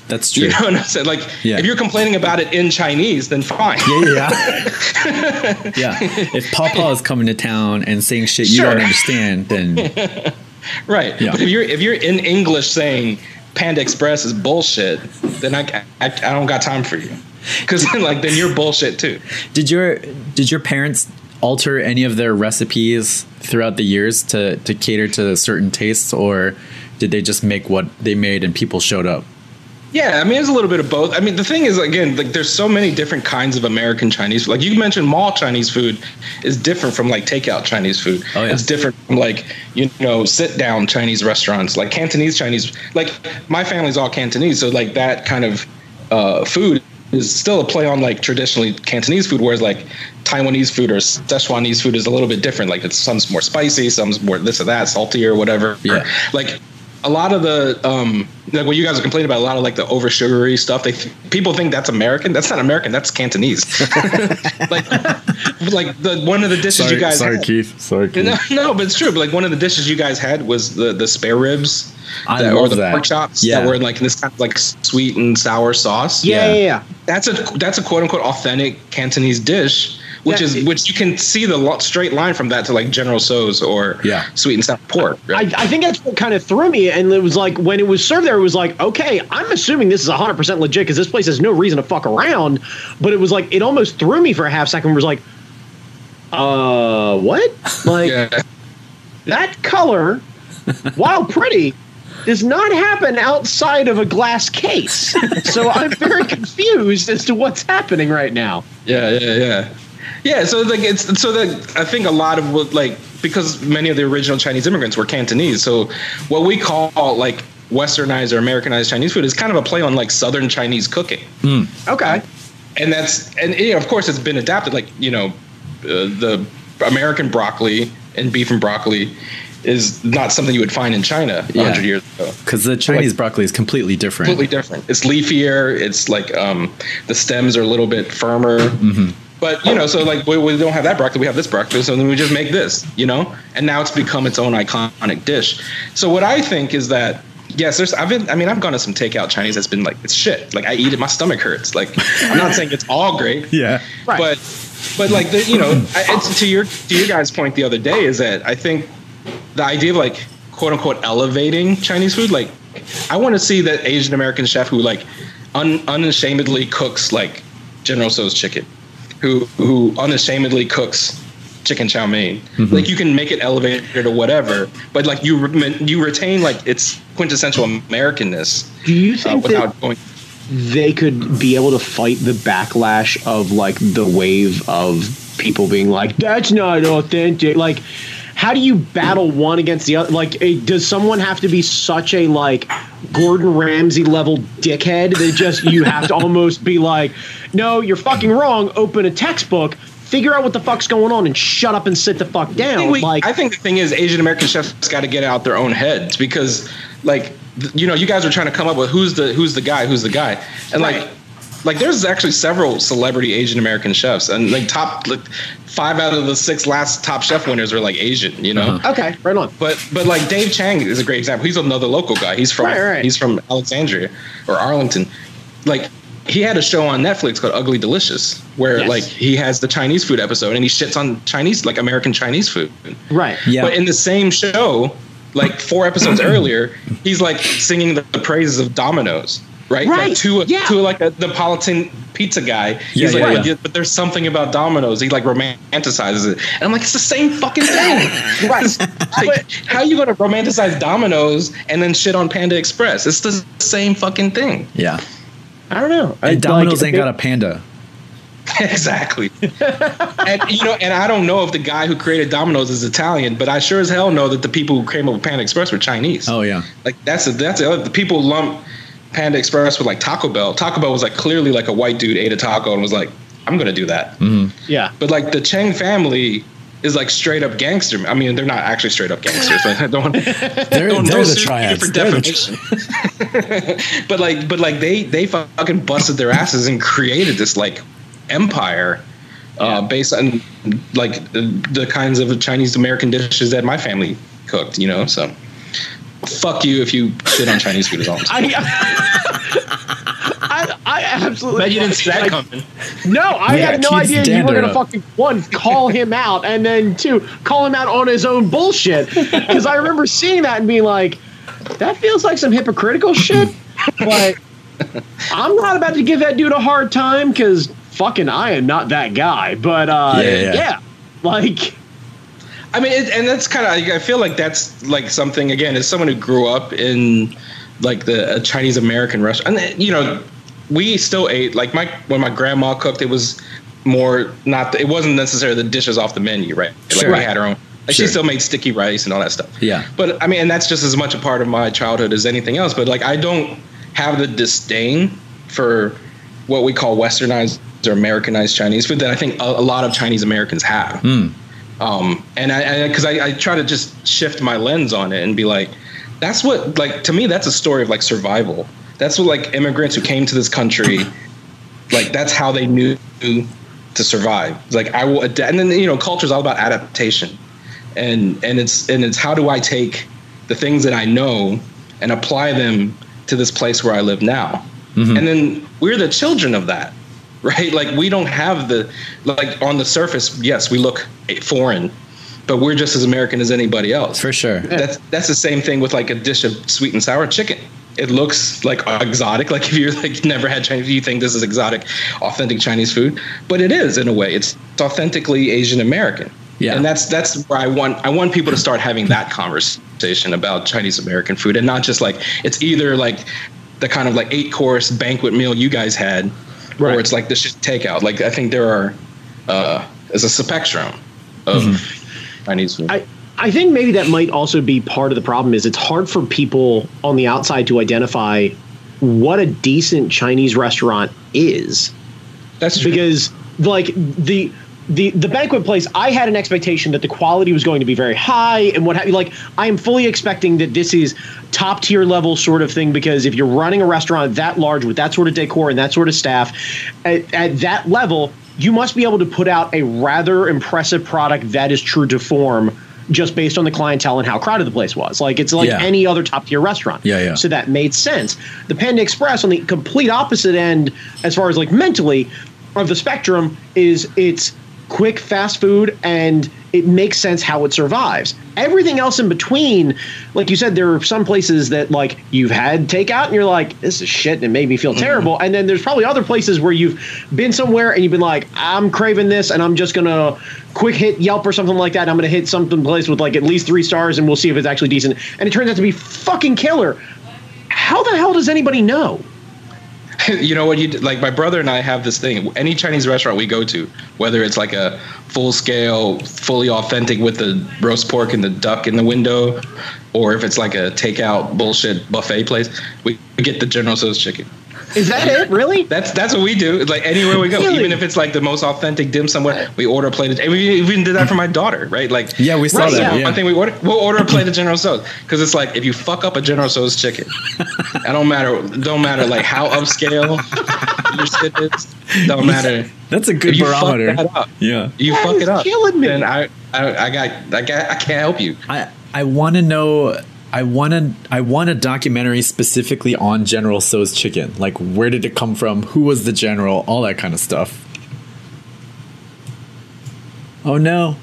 That's true.
You know what I'm saying? Like,
yeah.
if you're complaining about it in Chinese, then fine.
Yeah, yeah. Yeah. If Papa is coming to town and saying shit you
Sure.
don't understand, then
right.
Yeah.
But if you're if you're in English saying Panda Express is bullshit, then I, I, I don't got time for you. Because then, like, then you're bullshit too.
Did your did your parents alter any of their recipes throughout the years to to cater to certain tastes, or did they just make what they made and people showed up?
Yeah, I mean, it's a little bit of both. I mean, the thing is, again, like, there's so many different kinds of American Chinese food. Like, you mentioned mall Chinese food is different from, like, takeout Chinese food.
Oh, yeah.
It's different from, like, you know, sit-down Chinese restaurants. Like, Cantonese Chinese. Like, my family's all Cantonese, so, like, that kind of uh, food is still a play on, like, traditionally Cantonese food, whereas, like, Taiwanese food or Szechuanese food is a little bit different. Like, it's some's more spicy, some's more this or that, salty or whatever.
Yeah.
Like, a lot of the um like what you guys are complaining about, a lot of like the over sugary stuff, they th- people think that's American. That's not American, that's Cantonese. like like the one of the dishes
Sorry,
you guys
sorry
had,
Keith sorry Keith.
no, no but it's true, but like one of the dishes you guys had was the the spare ribs
I
that,
love
or the
that.
pork chops
Yeah.
that were in like this kind of like sweet and sour sauce.
Yeah,
Yeah.
yeah, yeah.
That's a that's a quote unquote authentic Cantonese dish, which
Yeah,
is
it-
which you can see the lo- straight line from that to like General Tso's or
Yeah.
sweet and sour pork. Right?
I, I think that's what kind of threw me. And it was like, when it was served there, it was like, okay, I'm assuming this is one hundred percent legit because this place has no reason to fuck around. But it was like, it almost threw me for a half second. It was like, uh, what? Like,
yeah.
that color, while pretty, does not happen outside of a glass case. So I'm very confused as to what's happening right now.
Yeah, yeah, yeah, yeah. So like it's so that I think a lot of what like because many of the original Chinese immigrants were Cantonese. So what we call like Westernized or Americanized Chinese food is kind of a play on like Southern Chinese cooking.
Okay.
And that's and you know, of course it's been adapted. Like you know, uh, the American broccoli and beef and broccoli is not something you would find in China a
Yeah.
hundred years ago.
Because the Chinese
Like-
broccoli is completely different.
Completely different. It's leafier. It's like um, the stems are a little bit firmer.
Mm-hmm.
But you know, so like we, we don't have that broccoli, we have this broccoli, so then we just make this, you know, and now it's become its own iconic dish. So what I think is that yes, there's I've been I mean I've gone to some takeout Chinese that's been like it's shit. Like I eat it, my stomach hurts. Like I'm not saying it's all great,
Yeah.
Right.
but but like the, you know, I, it's to your to your guys' point the other day is that I think the idea of like quote unquote elevating Chinese food, like I want to see that Asian American chef who like un, unashamedly cooks like General Tso's chicken, who who unashamedly cooks chicken chow mein.
Mm-hmm.
Like you can make it elevated or whatever, but like you re- you retain like its quintessential Americanness
Do you
uh,
think that
without going.
they could be able to fight the backlash of like the wave of people being like, that's not authentic? Like, how do you battle one against the other? Like, eh, does someone have to be such a like Gordon Ramsay level dickhead that just you have to almost be like, no, you're fucking wrong. Open a textbook, figure out what the fuck's going on, and shut up and sit the fuck
I
down.
think, we,
like,
I think the thing is, Asian American chefs got to get out their own heads because, like, th- you know, you guys are trying to come up with who's the who's the guy, who's the guy, and
Right.
like, like there's actually several celebrity Asian American chefs, and like top like five out of the six last Top Chef winners are like Asian, you know.
Uh-huh.
okay, right on.
But but like Dave Chang is a great example. He's another local guy. He's from
Right, right.
he's from Alexandria or Arlington. Like he had a show on Netflix called Ugly Delicious, where
Yes.
like he has the Chinese food episode and he shits on Chinese like American Chinese food.
Right.
Yeah.
But in the same show, like four episodes earlier, he's like singing the, the praises of Domino's. Right,
Right,
Like to
yeah.
to like a Neapolitan pizza guy. He's
Yeah,
like,
yeah,
but,
yeah.
but there's something about Domino's. He like romanticizes it, and I'm like, it's the same fucking thing.
Right.
Like, how are you going to romanticize Domino's and then shit on Panda Express? It's the same fucking thing.
Yeah.
I don't know.
And Domino's
Like,
ain't got a panda.
Exactly. And you know, and I don't know if the guy who created Domino's is Italian, but I sure as hell know that the people who came up with Panda Express were Chinese.
Oh, yeah.
Like that's a, that's a, the people lump Panda Express with like Taco Bell. Taco Bell was like clearly like a white dude ate a taco and was like, I'm gonna do that.
Yeah.
But like the Cheng family is like straight up gangster. I mean, they're not actually straight up gangsters. But I don't.
They're,
don't
they're
don't
the
sue me
triads.
for
They're the
defamation. But like, but like they they fucking busted their asses and created this like empire uh, based on like the, the kinds of Chinese American dishes that my family cooked. You know, so fuck you if you shit on Chinese food is all I'm saying.
I, I absolutely.
Bet you didn't see that coming.
No, I
Yeah,
had no
Keith
idea you
stand
were
her
going to
up.
fucking, one, call him out, and then two, call him out on his own bullshit. Because I remember seeing that and being like, that feels like some hypocritical shit. But I'm not about to give that dude a hard time because fucking I am not that guy. But uh,
Yeah, yeah.
yeah, like.
I mean, it, and that's kind of, I feel like that's like something, again, as someone who grew up in like the Chinese American restaurant, and you know, we still ate, like my, when my grandma cooked, it was more not, the, it wasn't necessarily the dishes off the menu, right? Like
Sure.
we had our own, like
Sure.
she still made sticky rice and all that stuff.
Yeah.
But I mean, and that's just as much a part of my childhood as anything else. But like, I don't have the disdain for what we call Westernized or Americanized Chinese food that I think a, a lot of Chinese Americans have.
Mm.
Um, and I, because I, I, I try to just shift my lens on it and be like, that's what, like, to me, that's a story of like survival. That's what like immigrants who came to this country, like, that's how they knew to survive. Like, I will adapt. And then, you know, culture is all about adaptation. And, and it's, and it's how do I take the things that I know and apply them to this place where I live now? Mm-hmm. And then we're the children of that. Right? Like, we don't have the, like, on the surface, yes, we look foreign, but we're just as American as anybody else.
For sure.
That's that's the same thing with like a dish of sweet and sour chicken. It looks like exotic. Like if you're like never had Chinese, you think this is exotic, authentic Chinese food, but it is in a way. It's authentically Asian American.
Yeah.
And that's that's where I want I want people to start having that conversation about Chinese American food, and not just like it's either like the kind of like eight course banquet meal you guys had. Right. Or it's like this shit takeout. Like I think there are, uh, is a spectrum of mm-hmm. Chinese food.
I, I think maybe that might also be part of the problem is it's hard for people on the outside to identify what a decent Chinese restaurant is.
That's true.
Because like the the the banquet place, I had an expectation that the quality was going to be very high and what have you. Like I am fully expecting that this is top tier level sort of thing, because if you're running a restaurant that large with that sort of decor and that sort of staff at, at that level, you must be able to put out a rather impressive product that is true to form just based on the clientele and how crowded the place was. Like it's like
yeah.
any other top tier restaurant.
Yeah, yeah.
So that made sense. The Panda Express on the complete opposite end, as far as like mentally of the spectrum, is it's quick, fast food, and it makes sense how it survives. Everything else in between, like you said, there are some places that like you've had takeout and you're like, this is shit and it made me feel mm-hmm. terrible. And then there's probably other places where you've been somewhere and you've been like, I'm craving this and I'm just going to quick hit Yelp or something like that. And I'm going to hit something place with like at least three stars and we'll see if it's actually decent. And it turns out to be fucking killer. How the hell does anybody know?
You know what, you like my brother and I have this thing. Any Chinese restaurant we go to, whether it's like a full scale, fully authentic with the roast pork and the duck in the window, or if it's like a takeout bullshit buffet place, we get the General Tso's chicken.
Is that it? Really?
That's that's what we do. It's like anywhere we go, really? Even if it's like the most authentic dim somewhere, we order a plate of. And we even did that for my daughter, right? Like
yeah, we saw
right,
that.
Yeah.
Yeah.
One thing we order, we'll order a plate of General Tso's because it's like if you fuck up a General Tso's chicken, it don't matter. Don't matter like how upscale your shit is. Don't matter.
That's a good
if you
barometer.
Fuck that up,
yeah,
you
that
fuck
is
it up.
Killing me.
And I, I, I got, I got, I can't help you.
I I want to know. I want to I want a documentary specifically on General Tso's chicken. Like, where did it come from? Who was the general? All that kind of stuff. Oh, no.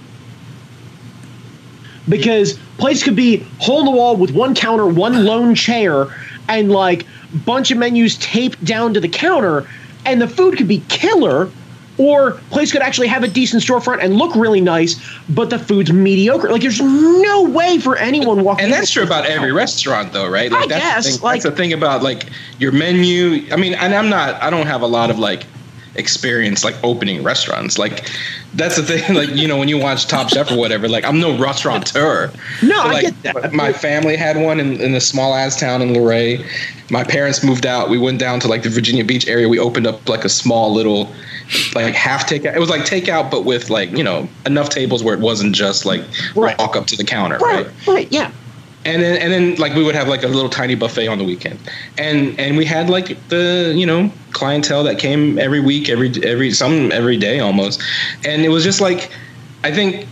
Because place could be hole in the wall with one counter, one lone chair, and like bunch of menus taped down to the counter, and the food could be killer. Or place could actually have a decent storefront and look really nice, but the food's mediocre. Like there's no way for anyone walking.
And that's true about every restaurant, though, right? Like
I
that's
guess.
The thing,
like,
that's the thing about like your menu. I mean, and I'm not. I don't have a lot of like experience like opening restaurants. Like that's the thing. Like you know, when you watch Top Chef or whatever, like I'm no restaurateur.
No,
but,
I
like,
get that.
My family had one in, in a small ass town in Luray. My parents moved out. We went down to like the Virginia Beach area. We opened up like a small little, like half takeout. It was like takeout, but with like, you know, enough tables where it wasn't just like right. walk up to the counter.
Right,
right,
right, yeah.
And then and then like we would have like a little tiny buffet on the weekend, and and we had like the you know clientele that came every week, every every some every day almost, and it was just like I think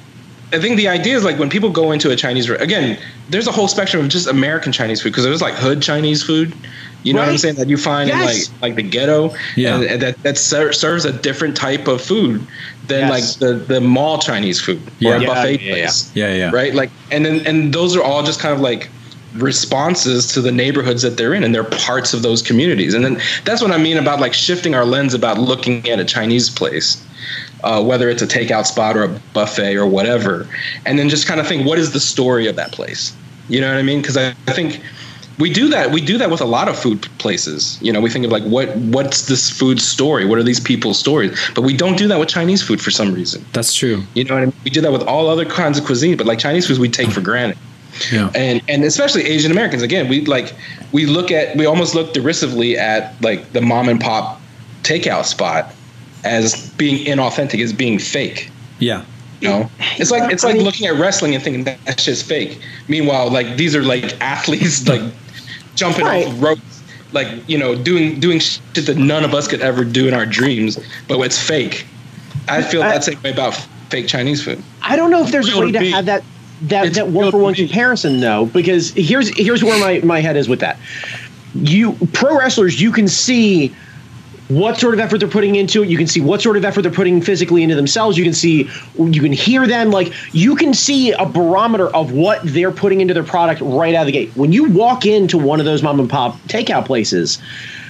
I think the idea is like when people go into a Chinese, again, there's a whole spectrum of just American Chinese food because there's like hood Chinese food. You know right. what I'm saying? That you find yes. in like like the ghetto, yeah. and, and that that ser- serves a different type of food than yes. like the, the mall Chinese food
yeah.
or a
yeah,
buffet
yeah,
place.
Yeah. yeah, yeah,
right. Like, and then and those are all just kind of like responses to the neighborhoods that they're in, and they're parts of those communities. And then that's what I mean about like shifting our lens about looking at a Chinese place. Uh, whether it's a takeout spot or a buffet or whatever, and then just kind of think, what is the story of that place? You know what I mean? Because I, I think we do that. We do that with a lot of food places. You know, we think of like, what what's this food story? What are these people's stories? But we don't do that with Chinese food for some reason.
That's true.
You know what I mean? We do that with all other kinds of cuisine, but like Chinese foods, we take for granted.
Yeah.
And and especially Asian Americans. Again, we like we look at we almost look derisively at like the mom and pop takeout spot as being inauthentic, as being fake.
Yeah.
You know? It's like it's like looking at wrestling and thinking that that's just fake. Meanwhile, like these are like athletes like jumping right. off ropes, like, you know, doing doing shit that none of us could ever do in our dreams, but it's fake. I feel I, that same way about fake Chinese food.
I don't know if there's a way to have that that, that one for one comparison though, because here's here's where my, my head is with that. You pro wrestlers, you can see what sort of effort they're putting into it. You can see what sort of effort they're putting physically into themselves. You can see, you can hear them. Like, you can see a barometer of what they're putting into their product right out of the gate. When you walk into one of those mom and pop takeout places,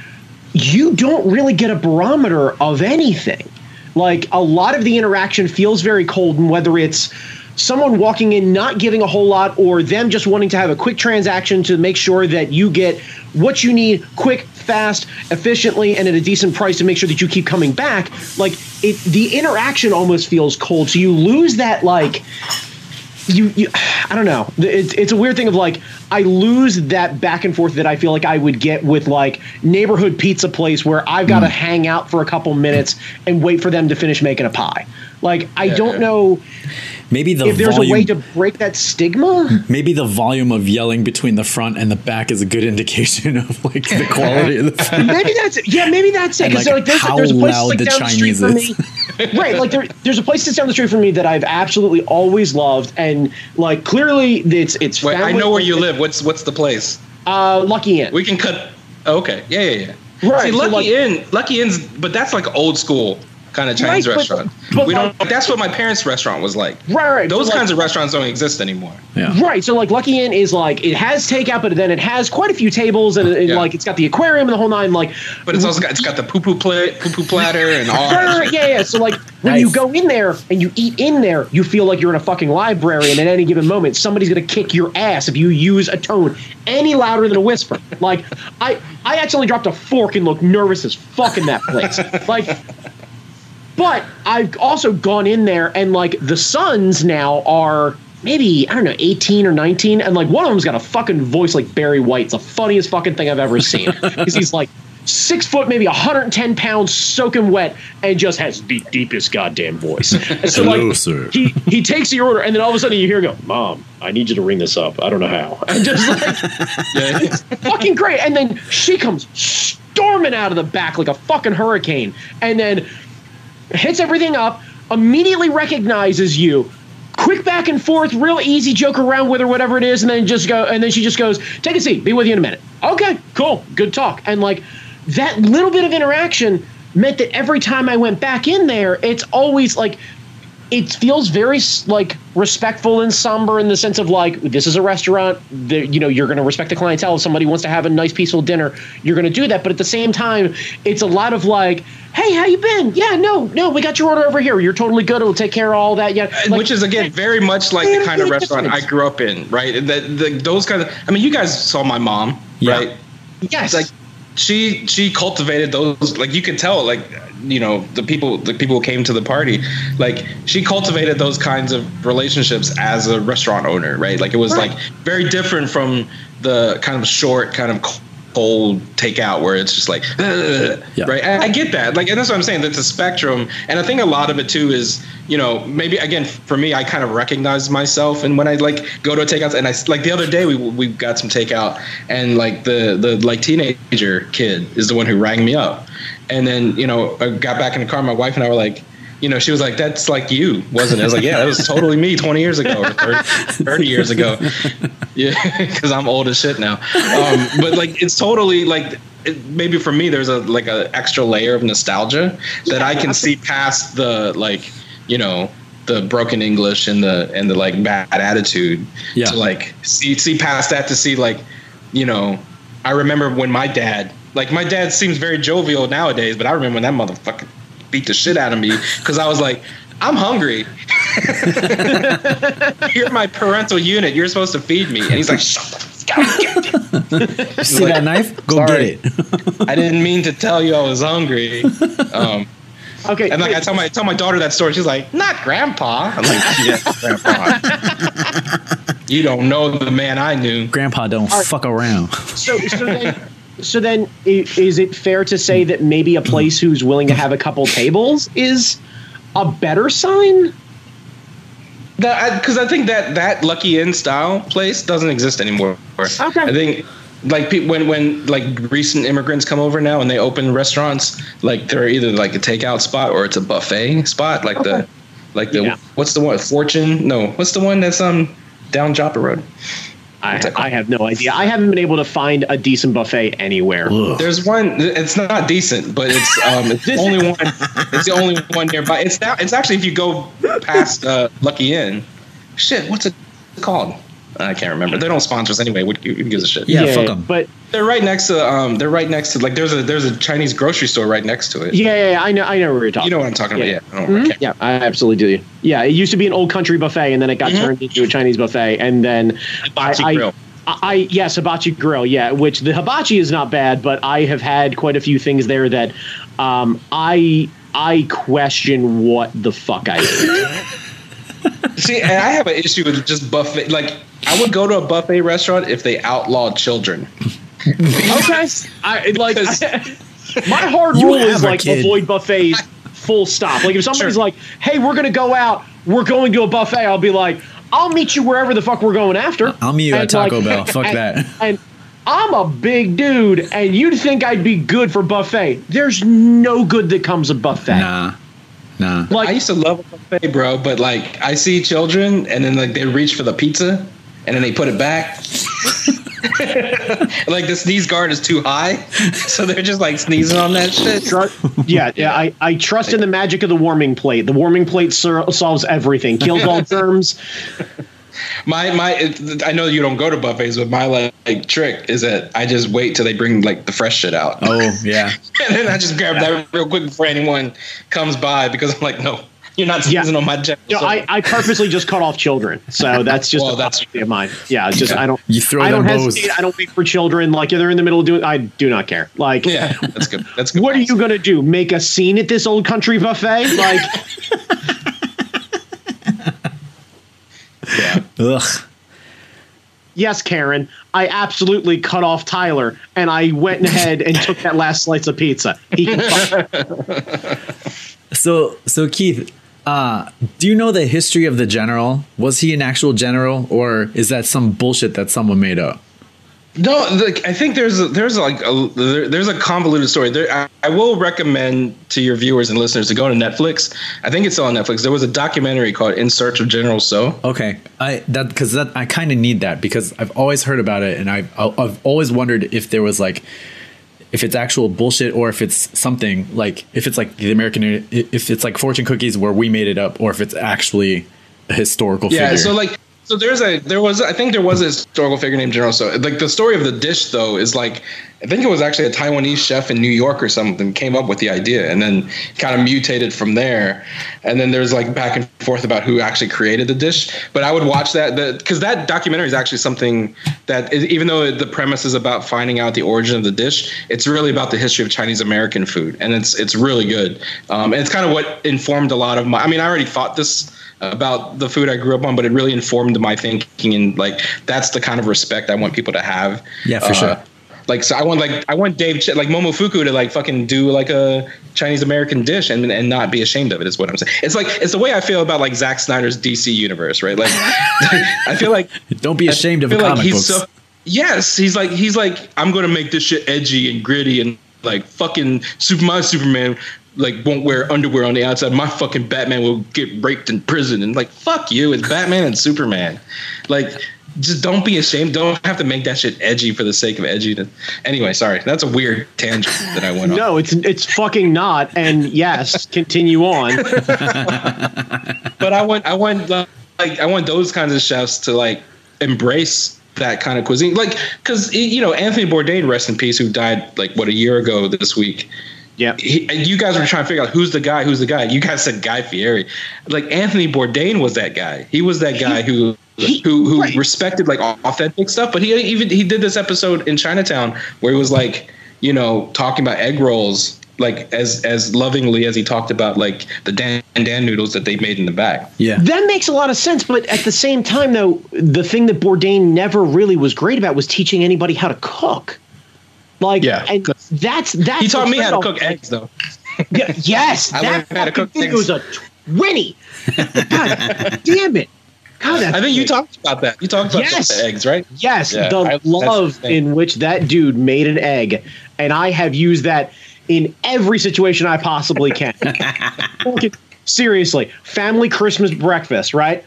you don't really get a barometer of anything. Like, a lot of the interaction feels very cold, and whether it's someone walking in not giving a whole lot or them just wanting to have a quick transaction to make sure that you get what you need quick, fast, efficiently, and at a decent price to make sure that you keep coming back, like it, the interaction almost feels cold. So you lose that, like, you, you I don't know. It's, it's a weird thing of like, I lose that back and forth that I feel like I would get with like neighborhood pizza place where I've got to mm. hang out for a couple minutes and wait for them to finish making a pie. Like, I yeah, don't yeah. know.
Maybe the
if there's
volume,
a way to break that stigma.
Maybe the volume of yelling between the front and the back is a good indication of like the quality of the food.
Maybe that's it. Yeah, maybe that's it.
Because
like, like, there's,
how
there's a place
loud
like
the
down
Chinese
the street for me. Right, like there, there's a place that's down the street from me that I've absolutely always loved, and like clearly it's it's.
Wait, I know where you live. What's what's the place?
Uh, Lucky Inn.
We can cut. Oh, okay, yeah, yeah, yeah.
Right.
See, Lucky
so like,
Inn, Lucky Inn's, but that's like old school kind of Chinese right, restaurant. But, but we like, don't. That's what my parents' restaurant was like.
Right, right.
Those
so
kinds
like,
of restaurants don't exist anymore.
Yeah.
Right. So like Lucky Inn is like it has takeout, but then it has quite a few tables, and it, yeah. like it's got the aquarium and the whole nine. Like,
but it's also got it's got the poo poo plate, poo poo platter, and all.
Right, right, yeah, yeah. So like when nice. you go in there and you eat in there, you feel like you're in a fucking library, and at any given moment, somebody's gonna kick your ass if you use a tone any louder than a whisper. Like I, I actually dropped a fork and looked nervous as fuck in that place. Like. But I've also gone in there and like the sons now are maybe, I don't know, eighteen or nineteen. And like one of them's got a fucking voice like Barry White. It's the funniest fucking thing I've ever seen. Because he's like six foot, maybe one hundred ten pounds, soaking wet, and just has the deepest goddamn voice. And so
Hello,
like,
sir.
He, he takes your order and then all of a sudden you hear him go, Mom, I need you to ring this up. I don't know how. And just like, it's fucking great. And then she comes storming out of the back like a fucking hurricane. And then hits everything up, immediately recognizes you, quick back and forth, real easy, joke around with her, whatever it is, and then just go, and then she just goes, take a seat, be with you in a minute. Okay, cool, good talk. And like that little bit of interaction meant that every time I went back in there, it's always like, it feels very like respectful and somber in the sense of like, this is a restaurant that, you know, you're going to respect the clientele. If somebody wants to have a nice peaceful dinner, you're going to do that. But at the same time, it's a lot of like, hey, how you been? Yeah, no, no, we got your order over here. You're totally good. We'll take care of all that. Yeah,
like, which is again very much like the kind of restaurant I grew up in, right? The, the, those kinds of. I mean, you guys saw my mom, yeah. right?
Yes.
Like she she cultivated those. Like you could tell, like you know, the people the people who came to the party, like she cultivated those kinds of relationships as a restaurant owner, right? Like it was right. like very different from the kind of short kind of cold takeout where it's just like yeah. right. I, I get that, like, and that's what I'm saying. That's a spectrum, and I think a lot of it too is, you know, maybe again for me, I kind of recognize myself, and when I like go to a takeout, and I like the other day we we got some takeout, and like the the like teenager kid is the one who rang me up, and then you know I got back in the car, my wife and I were like, you know, she was like, that's like you, wasn't it? I was like, yeah, that was totally me twenty years ago or thirty, thirty years ago. Yeah, because I'm old as shit now. Um, but like, it's totally like, it, maybe for me, there's a like a extra layer of nostalgia that I can see past the like, you know, the broken English and the and the like bad attitude. Yeah. To like see see past that to see like, you know, I remember when my dad, like my dad seems very jovial nowadays, but I remember when that motherfucker beat the shit out of me because I was like, I'm hungry. You're my parental unit. You're supposed to feed me. And he's like, shut the fuck up.
See like, that knife? Go Sorry. get
it. I didn't mean to tell you I was hungry. Um, okay. And like I tell my tell my daughter that story. She's like, not grandpa. I'm like, yeah, grandpa. You don't know the man I knew.
Grandpa don't right. fuck around.
So, so then, so then, is it fair to say that maybe a place who's willing to have a couple tables is a better sign?
Because I, I think that that Lucky Inn style place doesn't exist anymore. Okay. I think like pe- when when like recent immigrants come over now and they open restaurants, like they're either like a takeout spot or it's a buffet spot. Like okay. the like the yeah. what's the one Fortune? No, what's the one that's um down Joppa Road?
I, I have no idea. I haven't been able to find a decent buffet anywhere.
Ugh. There's one. It's not decent, but it's um, it's the only one. It's the only one nearby. It's now. It's actually if you go past uh, Lucky Inn. Shit, what's it called? I can't remember. They don't sponsor us anyway. Who gives a shit?
Yeah, yeah fuck them.
But
they're right next to. Um, they're right next to. Like there's a there's a Chinese grocery store right next to it.
Yeah, yeah, yeah I know. I know where you're talking.
You know what I'm talking
yeah.
about? Yeah. I don't
mm-hmm. Yeah, I absolutely do. Yeah, it used to be an old country buffet, and then it got mm-hmm. turned into a Chinese buffet, and then
Hibachi
I.
Grill.
I I yes, Hibachi Grill, yeah. Which the hibachi is not bad, but I have had quite a few things there that um, I I question what the fuck I ate.
See, and I have an issue with just buffet. Like, I would go to a buffet restaurant if they outlawed children.
Okay, I like I, my hard rule is like avoid buffets. Full stop. Like if somebody's sure. like, "Hey, we're gonna go out. We're going to a buffet," I'll be like, I'll meet you wherever the fuck we're going after.
I'll meet you and at Taco like, Bell. Fuck
and,
that.
And I'm a big dude, and you'd think I'd be good for buffet. There's no good that comes of buffet.
Nah. Nah.
Like I used to love a buffet, bro, but like I see children, and then like they reach for the pizza, and then they put it back. Like the sneeze guard is too high, so they're just like sneezing on that shit.
Yeah, yeah. I, I trust in the magic of the warming plate. The warming plate sur- solves everything, kills all germs.
My my, I know you don't go to buffets, but my like, like trick is that I just wait till they bring like the fresh shit out.
Oh yeah,
and then I just grab that real quick before anyone comes by because I'm like, no. You're not sneezing yeah. on my jet.
No, I, I purposely just cut off children, so that's just well, a that's policy of mine. Yeah, just yeah. I don't.
You throw
I don't
them
hesitate. Bows. I don't wait for children. Like if they're in the middle of doing, I do not care. Like
yeah, that's good. That's good.
What policy. Are you gonna do? Make a scene at this old country buffet? Like,
yeah. Ugh.
Yes, Karen. I absolutely cut off Tyler, and I went ahead and took that last slice of pizza. He can fuck.
So, so Keith. Uh, do you know the history of the general? Was he an actual general, or is that some bullshit that someone made up?
No, like, I think there's a, there's like a, there's a convoluted story. There, I, I will recommend to your viewers and listeners to go to Netflix. I think it's still on Netflix. There was a documentary called "In Search of General So."
Okay, I that because that I kind of need that because I've always heard about it, and I've I've always wondered if there was like. If it's actual bullshit or if it's something like if it's like the American if it's like fortune cookies where we made it up or if it's actually a historical
yeah,
figure.
Yeah, so like so there's a there was I think there was a historical figure named General So. Like the story of the dish though is like I think it was actually a Taiwanese chef in New York or something came up with the idea and then kind of mutated from there. And then there's like back and forth about who actually created the dish. But I would watch that because that documentary is actually something that is, even though the premise is about finding out the origin of the dish, it's really about the history of Chinese American food. And it's it's really good. Um, and it's kind of what informed a lot of my I mean, I already thought this about the food I grew up on, but it really informed my thinking. And like that's the kind of respect I want people to have.
Yeah, for uh, sure.
Like so, I want like I want Dave Ch- like Momofuku to like fucking do like a Chinese American dish and and not be ashamed of it. Is what I'm saying. It's like it's the way I feel about like Zack Snyder's D C universe, right? Like I feel like
don't be ashamed of the comic
like
books.
So, yes, he's like he's like I'm gonna make this shit edgy and gritty and like fucking Super my Superman like won't wear underwear on the outside. My fucking Batman will get raped in prison. And like, fuck you. It's Batman and Superman. Like, just don't be ashamed. Don't have to make that shit edgy for the sake of edgy. Anyway, sorry. That's a weird tangent that I went on.
No, it's it's fucking not. And yes, continue on.
But I want I want like I want those kinds of chefs to like embrace that kind of cuisine. Like, because you know, Anthony Bourdain, rest in peace, who died like what a year ago this week.
Yeah,
you guys were trying to figure out who's the guy, who's the guy. You guys said Guy Fieri. Like Anthony Bourdain was that guy. He was that guy who He, who who right. respected like authentic stuff, but he even he did this episode in Chinatown where he was like, you know, talking about egg rolls like as as lovingly as he talked about like the Dan Dan noodles that they made in the back.
Yeah,
that makes a lot of sense. But at the same time, though, the thing that Bourdain never really was great about was teaching anybody how to cook. Like, yeah, and that's that's
he taught me how to cook eggs, though.
Yeah, yes,
I
that
how to cook
thing
eggs.
was a twenty. God damn it. God,
I think you talked about that. You talked about
yes.
the eggs, right?
Yes,
yeah,
the
I,
love
the
in which that dude made an egg, and I have used that in every situation I possibly can. Seriously, family Christmas breakfast, right?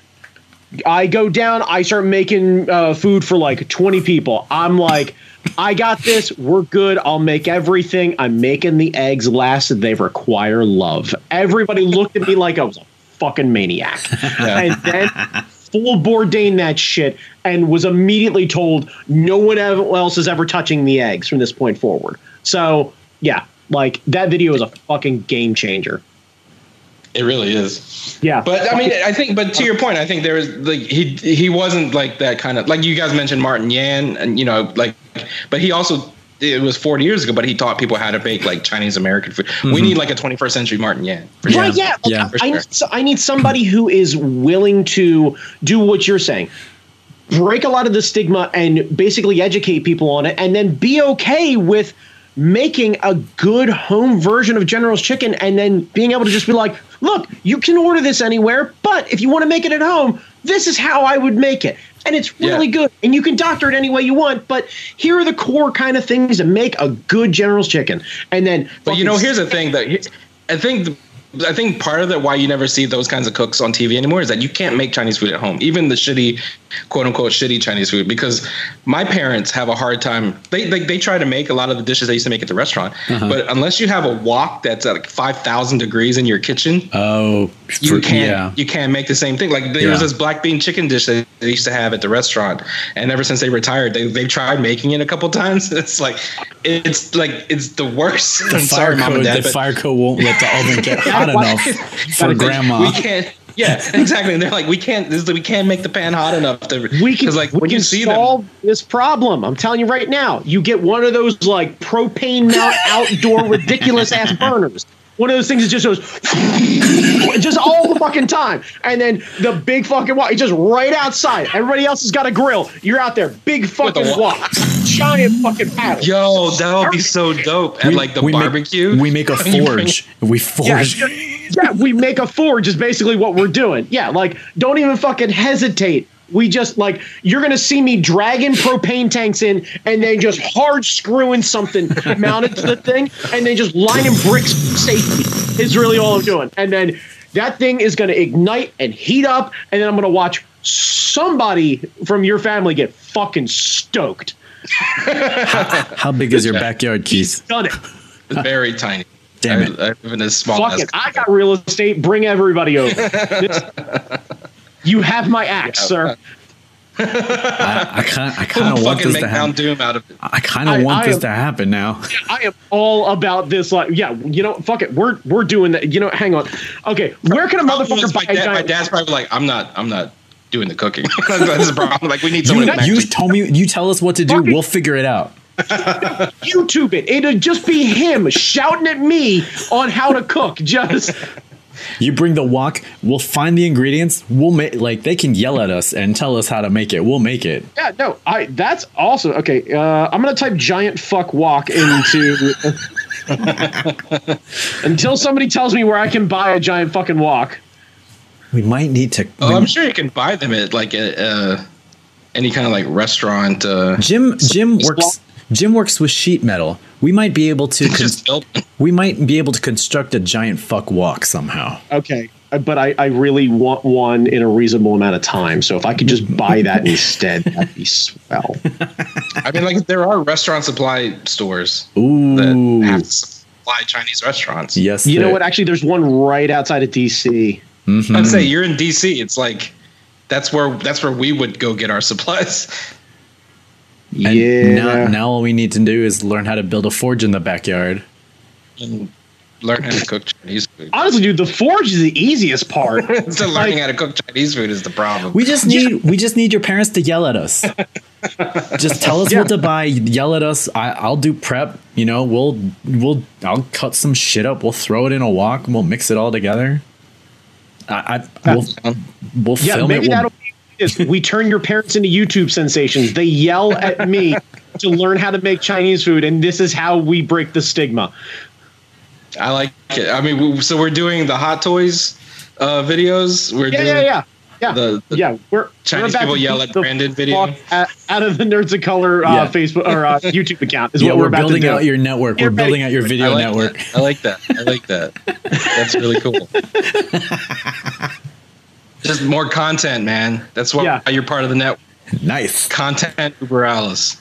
I go down, I start making uh, food for like twenty people. I'm like, I got this. We're good. I'll make everything. I'm making the eggs last. They require love. Everybody looked at me like I was a fucking maniac. Yeah. And then full Bourdain that shit and was immediately told no one else is ever touching the eggs from this point forward. So, yeah, like that video is a fucking game changer.
It really is.
Yeah.
But I mean, I think, but to your point, I think there was like, he, he wasn't like that kind of, like you guys mentioned Martin Yan and, you know, like, but he also, it was forty years ago, but he taught people how to bake like Chinese American food. Mm-hmm. We need like a twenty-first century Martin Yan.
For right. Sure. Yeah. Like, yeah. I, I, sure. need, I need somebody who is willing to do what you're saying. Break a lot of the stigma and basically educate people on it and then be okay with making a good home version of General's Chicken and then being able to just be like, look, you can order this anywhere, but if you want to make it at home, this is how I would make it. And it's really yeah. good. And you can doctor it any way you want, but here are the core kind of things that make a good General's Chicken. And then,
but you know, here's the thing that I think the, I think part of that why you never see those kinds of cooks on T V anymore is that you can't make Chinese food at home, even the shitty, quote unquote, shitty Chinese food. Because my parents have a hard time. They they, they try to make a lot of the dishes they used to make at the restaurant, uh-huh. but unless you have a wok that's at like five thousand degrees in your kitchen,
oh,
you for, can't yeah. you can't make the same thing. Like there yeah. was this black bean chicken dish that they used to have at the restaurant, and ever since they retired, they they've tried making it a couple times. It's like it's like it's the worst.
The
I'm
fire
sorry, Mom and Dad,
the
but
fire code won't let the oven get hot enough for grandma.
We can't. Yeah, exactly. And they're like, we can't. This, we can't make the pan hot enough to.
We can
like
we
when
can
you see
solve
them,
this problem. I'm telling you right now. You get one of those like propane mount outdoor ridiculous ass burners. One of those things that just goes just all the fucking time, and then the big fucking wok, just right outside. Everybody else has got a grill. You're out there, big fucking wok, giant fucking paddle.
Yo, that would be so dope. And like the
we
barbecue,
make, we make a forge. We forge.
Yeah, yeah, we make a forge is basically what we're doing. Yeah, like don't even fucking hesitate. We just like you're gonna see me dragging propane tanks in and then just hard screwing something mounted to the thing and then just lining bricks safety is really all I'm doing. And then that thing is gonna ignite and heat up, and then I'm gonna watch somebody from your family get fucking stoked.
how, how big is your backyard, Keith?
He's done it.
It's very tiny.
Damn it!
I, I live in a small.
Fuck it! I got real estate. Bring everybody over. This, you have my axe, yeah. sir.
I kind I kind of want this to happen.
Doom out of it.
I kind of want I this am, to happen now.
I am all about this. Like, yeah, you know, fuck it. We're we're doing that. You know, hang on. Okay, where can a motherfucker buy
my,
a
dad,
giant?
My dad's probably like, I'm not. I'm not doing the cooking. That's the problem. Like, we need someone.
You, you tell me. You tell us what to do. Fucking, we'll figure it out.
YouTube it. It'll just be him shouting at me on how to cook. Just.
You bring the wok, we'll find the ingredients, we'll make like they can yell at us and tell us how to make it. We'll make it.
Yeah, no, I that's awesome. Okay, uh, I'm gonna type giant fuck wok into until somebody tells me where I can buy a giant fucking wok.
We might need to.
Oh, I'm sure you can buy them at like a, uh, any kind of like restaurant. Uh,
Jim Jim works. Jim works with sheet metal. We might be able to. Con-
Just build.
we might be able to construct a giant fuck walk somehow.
Okay, uh, but I, I really want one in a reasonable amount of time. So if I could just buy that instead, that'd be swell.
I mean, like there are restaurant supply stores
Ooh.
that have to supply Chinese restaurants.
Yes.
You know
there-
what? Actually, there's one right outside of D C.
Mhm.
I'd say you're in D C. It's like that's where that's where we would go get our supplies.
And
Yeah.
Now, now all we need to do is learn how to build a forge in the backyard.
And learn how to cook Chinese food.
Honestly, dude, the forge is the easiest part.
So learning how to cook Chinese food is the problem.
We just need we just need your parents to yell at us. Just tell us
Yeah.
what to buy. Yell at us. I, I'll do prep. You know, we'll we'll I'll cut some shit up. We'll throw it in a wok and we'll mix it all together. I, I we'll we'll
Yeah,
film
maybe
it. We'll,
that'll be this. We turn your parents into YouTube sensations. They yell at me to learn how to make Chinese food, and this is how we break the stigma.
I like it. I mean, we, so we're doing the Hot Toys uh, videos. We're
Yeah,
doing
yeah, yeah. Yeah,
The- the
yeah, we're
Chinese
we're about
people
to
yell
beat
at
the
Brandon video.
fuck Out, out of the Nerds of Color uh,
Yeah.
Facebook or uh, YouTube account is
yeah,
what
we're
we're about
building
to do.
out your network.
Get
We're
ready.
building out your
I
video
like
network.
That. I like that. I like that. That's really cool. Just more content, man. That's why
Yeah.
you're part of the network.
Nice.
Content Uber Alice.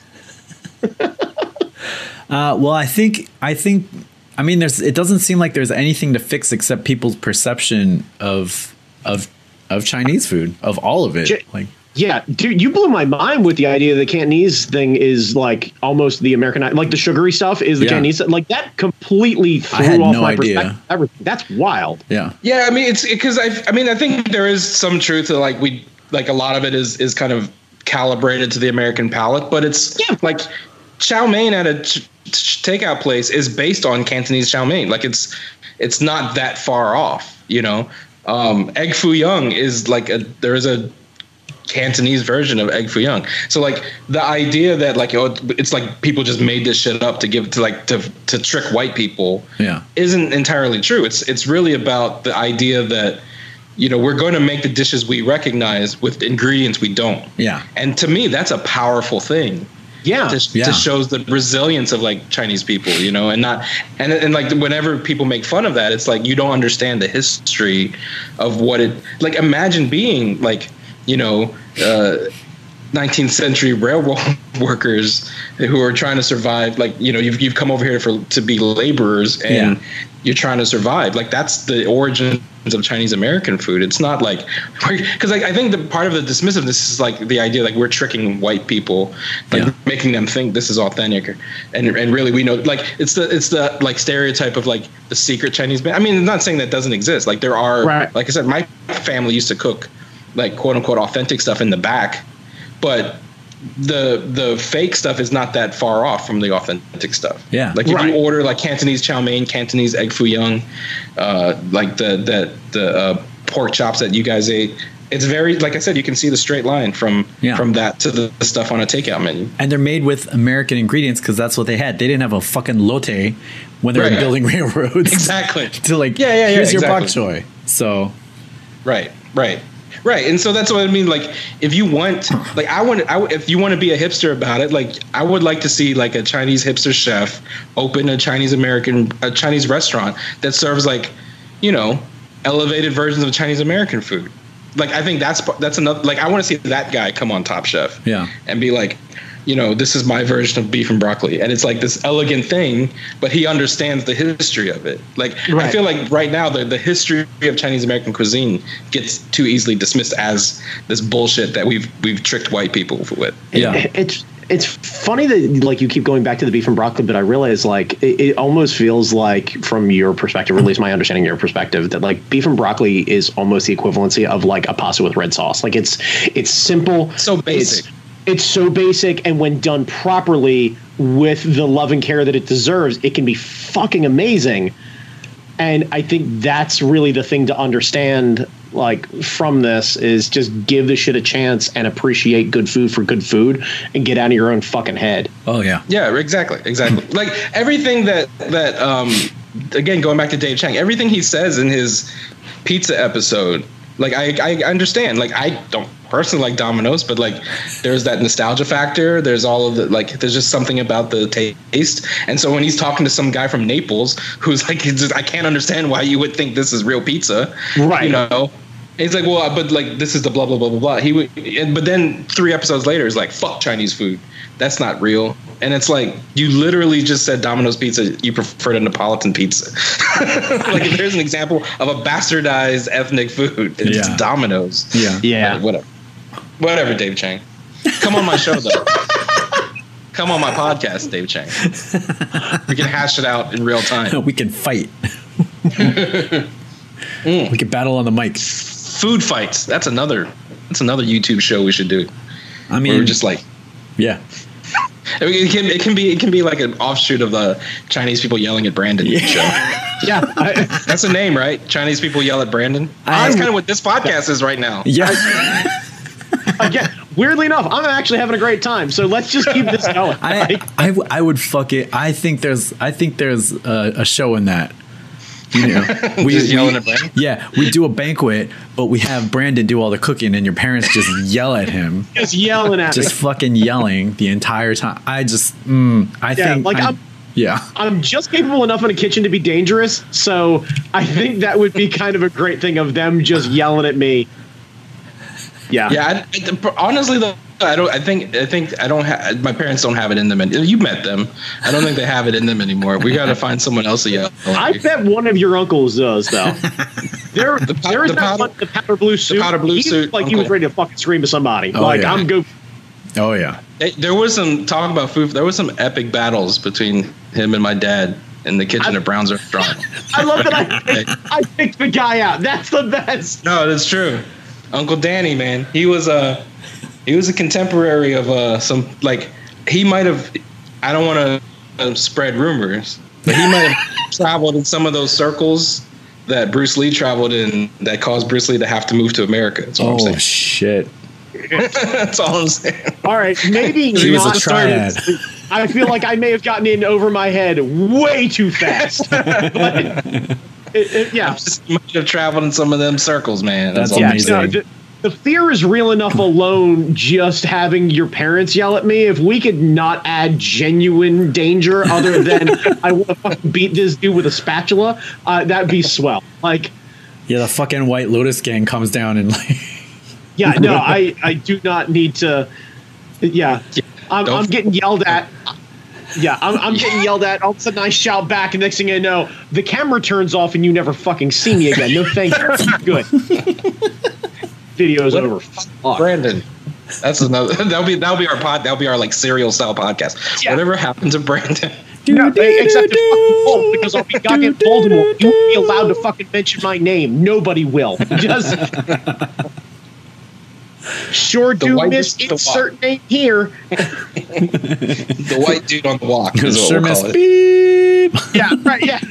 Uh, well, I think I think I mean there's it doesn't seem like there's anything to fix except people's perception of of of Chinese food, of all of it.
J-
Like
Yeah, dude, you blew my mind with the idea the Cantonese thing is like almost the American, like the sugary stuff is the
Yeah.
Cantonese. Like that completely threw
had
off
no
my
idea.
perspective. Everything. That's wild.
yeah.
Yeah, I mean it's because I I mean I think there is some truth to like we like a lot of it is is kind of calibrated to the American palate, but it's
Yeah.
like chow mein at a ch- ch- takeout place is based on Cantonese chow mein. Like it's it's not that far off, you know. Um, egg foo young is like a there is a Cantonese version of egg foo young. So like the idea that like oh, it's like people just made this shit up to give to like to to trick white people
Yeah.
isn't entirely true. It's it's really about the idea that you know we're going to make the dishes we recognize with ingredients we don't.
Yeah.
And to me, that's a powerful thing.
Yeah.
To,
Yeah.
to shows the resilience of like Chinese people, you know, and not and and like whenever people make fun of that, it's like you don't understand the history of what it like. Imagine being like you know. Uh, nineteenth century railroad workers who are trying to survive. Like you know, you've you've come over here for to be laborers, and
Yeah.
you're trying to survive. Like that's the origins of Chinese American food. It's not like because like, I think the part of the dismissiveness is like the idea like we're tricking white people, like
Yeah.
making them think this is authentic, and and really we know like it's the it's the like stereotype of like the secret Chinese. I mean, I'm not saying that doesn't exist. Like there are,
Right.
like I said, my family used to cook like quote unquote authentic stuff in the back, but the the fake stuff is not that far off from the authentic stuff.
Yeah.
Like if
Right.
you order like Cantonese chow mein, Cantonese egg foo young, uh, like the the the uh, pork chops that you guys ate, it's very like I said, you can see the straight line from
Yeah.
from that to the, the stuff on a takeout menu.
And they're made with American ingredients because that's what they had. They didn't have a fucking lotte when they
Right.
were building railroads.
Exactly.
To like,
Yeah, yeah, yeah,
here's your bok
exactly.
choy. So
Right, right, right. And so that's what I mean. Like, if you want, like, I want, I, w- if you want to be a hipster about it, like, I would like to see like a Chinese hipster chef open a Chinese American, a Chinese restaurant that serves like, you know, elevated versions of Chinese American food. Like, I think that's that's another. Like, I want to see that guy come on Top Chef,
Yeah.
and be like, you know, this is my version of beef and broccoli, and it's like this elegant thing, but he understands the history of it. Like I
Right.
feel like right now the the history of Chinese American cuisine gets too easily dismissed as this bullshit that we've we've tricked white people with.
yeah.
It- it's it's funny that like you keep going back to the beef and broccoli, but I realize like it, it almost feels like from your perspective, or at least my understanding of your perspective, that like beef and broccoli is almost the equivalency of like a pasta with red sauce. Like it's it's simple,
So basic.
It's, it's so basic, and when done properly with the love and care that it deserves, it can be fucking amazing. And I think that's really the thing to understand, like, from this is just give the shit a chance and appreciate good food for good food and get out of your own fucking head.
Oh yeah.
Yeah, exactly, exactly. Like everything that that um again going back to Dave Chang, everything he says in his pizza episode, like I I understand. Like I don't personally like Domino's, but like there's that nostalgia factor. There's all of the like. There's just something about the taste. And so when he's talking to some guy from Naples who's like, it's just, I can't understand why you would think this is real pizza,
right?
You know, he's like, well, but like this is the blah blah blah blah blah. He would, and, but then three episodes later, he's like, fuck Chinese food. That's not real. And it's like, you literally just said Domino's pizza, you prefer to Neapolitan pizza. Like, if there's an example of a bastardized ethnic food, it's
Yeah.
Domino's.
Yeah.
Yeah.
Like, whatever. Whatever, Dave Chang. Come on my show, though. Come on my podcast, Dave Chang. We can hash it out in real time.
We can fight. mm. We can battle on the mic.
Food fights. That's another. That's another YouTube show we should do.
I mean,
we're just like,
yeah.
It can, it can be it can be like an offshoot of the Chinese people yelling at Brandon
yeah.
show.
Yeah, I,
that's a name, right? Chinese people yell at Brandon.
I,
that's kind of what this podcast is right now.
Yeah.
Again, weirdly enough, I'm actually having a great time. So let's just keep this going.
I, I, I would fuck it. I think there's I think there's a, a show in that. You know, we
just yelling
we,
at Brandon.
Yeah, we do a banquet, but we have Brandon do all the cooking, and your parents just yell at him,
just yelling at
just
me.
fucking yelling the entire time. I just, mm, I
Yeah,
think,
like
I'm,
I'm-
yeah,
I'm just capable enough in a kitchen to be dangerous, so I think that would be kind of a great thing of them just yelling at me. Yeah,
Yeah. I, I, honestly, though, I don't. I think. I think I don't have. My parents don't have it in them. And you met them. I don't think they have it in them anymore. We got to find someone else to yell.
I bet one of your uncles does, though. There,
The pow-
there is
the
that
powder-
one, the powder blue suit.
powder blue
he
suit
looked like he was
uncle.
ready to fucking scream at somebody.
Oh,
like
yeah.
I'm go.
oh yeah.
Hey, there was some talk about food. There was some epic battles between him and my dad in the kitchen
I-
at Brown's restaurant.
I love that I picked, I picked the guy out. That's the best.
No, that's true. Uncle Danny, man, he was a he was a contemporary of uh some like he might have. I don't want to uh, spread rumors, but he might have traveled in some of those circles that Bruce Lee traveled in that caused Bruce Lee to have to move to America. That's all I'm
Oh
saying.
shit.
That's all I'm saying.
All right, maybe
He was
not
a triad.
started. I feel like I may have gotten in over my head way too fast. But it, it, yeah,
Just might have traveled in some of them circles, man. That's,
That's
all I'm
amazing.
saying.
no, the, the fear is real enough alone. Just having your parents yell at me. If we could not add genuine danger other than I want to fucking beat this dude with a spatula, uh, that'd be swell. Like,
Yeah, the fucking White Lotus gang comes down and like.
yeah, no, I I do not need to. Yeah, I'm,
Don't-
I'm getting yelled at. Yeah, I'm, I'm getting yelled at. All of a sudden, I shout back, and next thing I know, the camera turns off, and you never fucking see me again. No, thank you. Good. Video's
What-
over. Fuck.
Brandon. That's another. That'll be that'll be our pod. That'll be our like serial style podcast.
Yeah.
Whatever happened to Brandon?
No, except to fucking Bolt, because I'll be goddamn Voldemort. You won't be allowed to fucking mention my name. Nobody will. Just sure
The
do
white-
miss
the
insert name here.
The white dude on the walk is what
Sure
we'll
miss
call it.
beep.
Yeah, right. Yeah.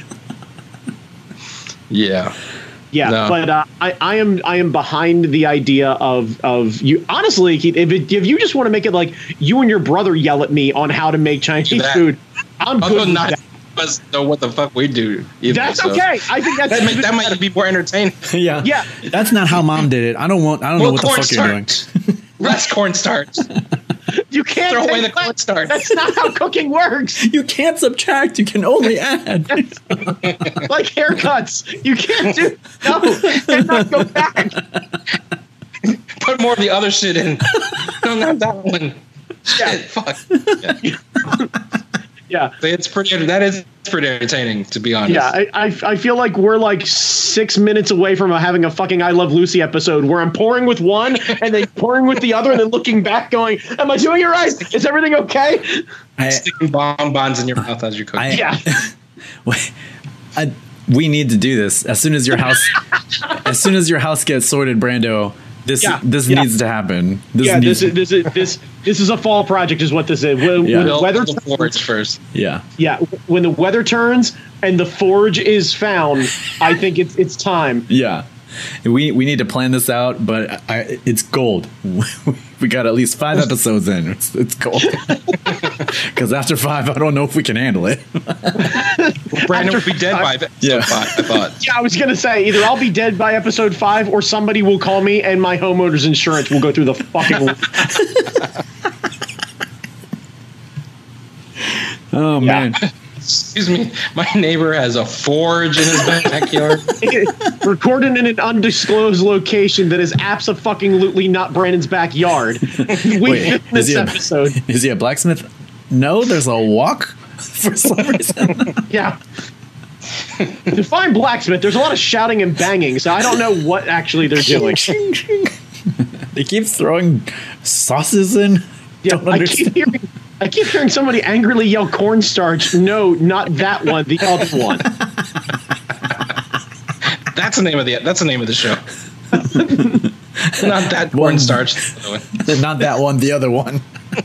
Yeah.
Yeah,
No.
but uh, I, I am I am behind the idea of of you. Honestly, Keith, if it, if you just want to make it like you and your brother yell at me on how to make Chinese
That-
food, I'm
Although
good with
not
that.
us know what the fuck we do. Either,
That's
so.
okay. I think that's
That might, that might be more entertaining.
Yeah.
Yeah.
That's not how mom did it. I don't want. I don't know
More
what the fuck you're doing.
cornstarch. Less cornstarch.
You can't
Throw
take
away the
that.
cornstarch.
That's not how cooking works.
You can't subtract. You can only add.
Like haircuts, you can't do no and not go back.
Put more of the other shit in. No, not that one.
Yeah.
Shit, fuck. Yeah.
Yeah.
It's pretty. That is pretty entertaining, to be honest.
Yeah, I, I I feel like we're like six minutes away from having a fucking I Love Lucy episode where I'm pouring with one and then pouring with the other and then looking back going, am I doing it right? Is everything okay?
I,
Sticking bonbons in your mouth as you cook.
I-
Yeah.
Wait, I, we need to do this as soon as your house, as soon as your house gets sorted, Brando. This
Yeah,
this
yeah.
needs to happen. This
Yeah,
needs,
this is this is this this is a fall project is what this is. When,
Yeah.
when the
Build
weather
the forge first.
yeah.
yeah, when the weather turns and the forge is found, I think it's it's time.
Yeah, we we need to plan this out, but I, it's gold. We got at least five episodes in. It's, it's gold. Because after five, I don't know if we can handle it.
Well, Brandon will be dead by episode
Yeah.
five, I thought.
Yeah, I was gonna say either I'll be dead by episode five, or somebody will call me, and my homeowner's insurance will go through the fucking.
Oh
Yeah.
man.
Excuse me, my neighbor has a forge in his backyard.
Recorded in an undisclosed location that is abso-fucking-lutely not Brandon's backyard. We
Wait,
filmed
is
this
he a-
episode.
Is he a blacksmith? No, there's a walk for some reason.
Yeah. To find blacksmith, there's a lot of shouting and banging, so I don't know what actually they're doing.
They keep throwing sauces in.
Yeah,
Don't
I
understand.
keep hearing, I keep hearing somebody angrily yell cornstarch. No, not that one, the other one.
That's the name of the that's the name of the show. Not that
One-
cornstarch.
Not that one, the other one.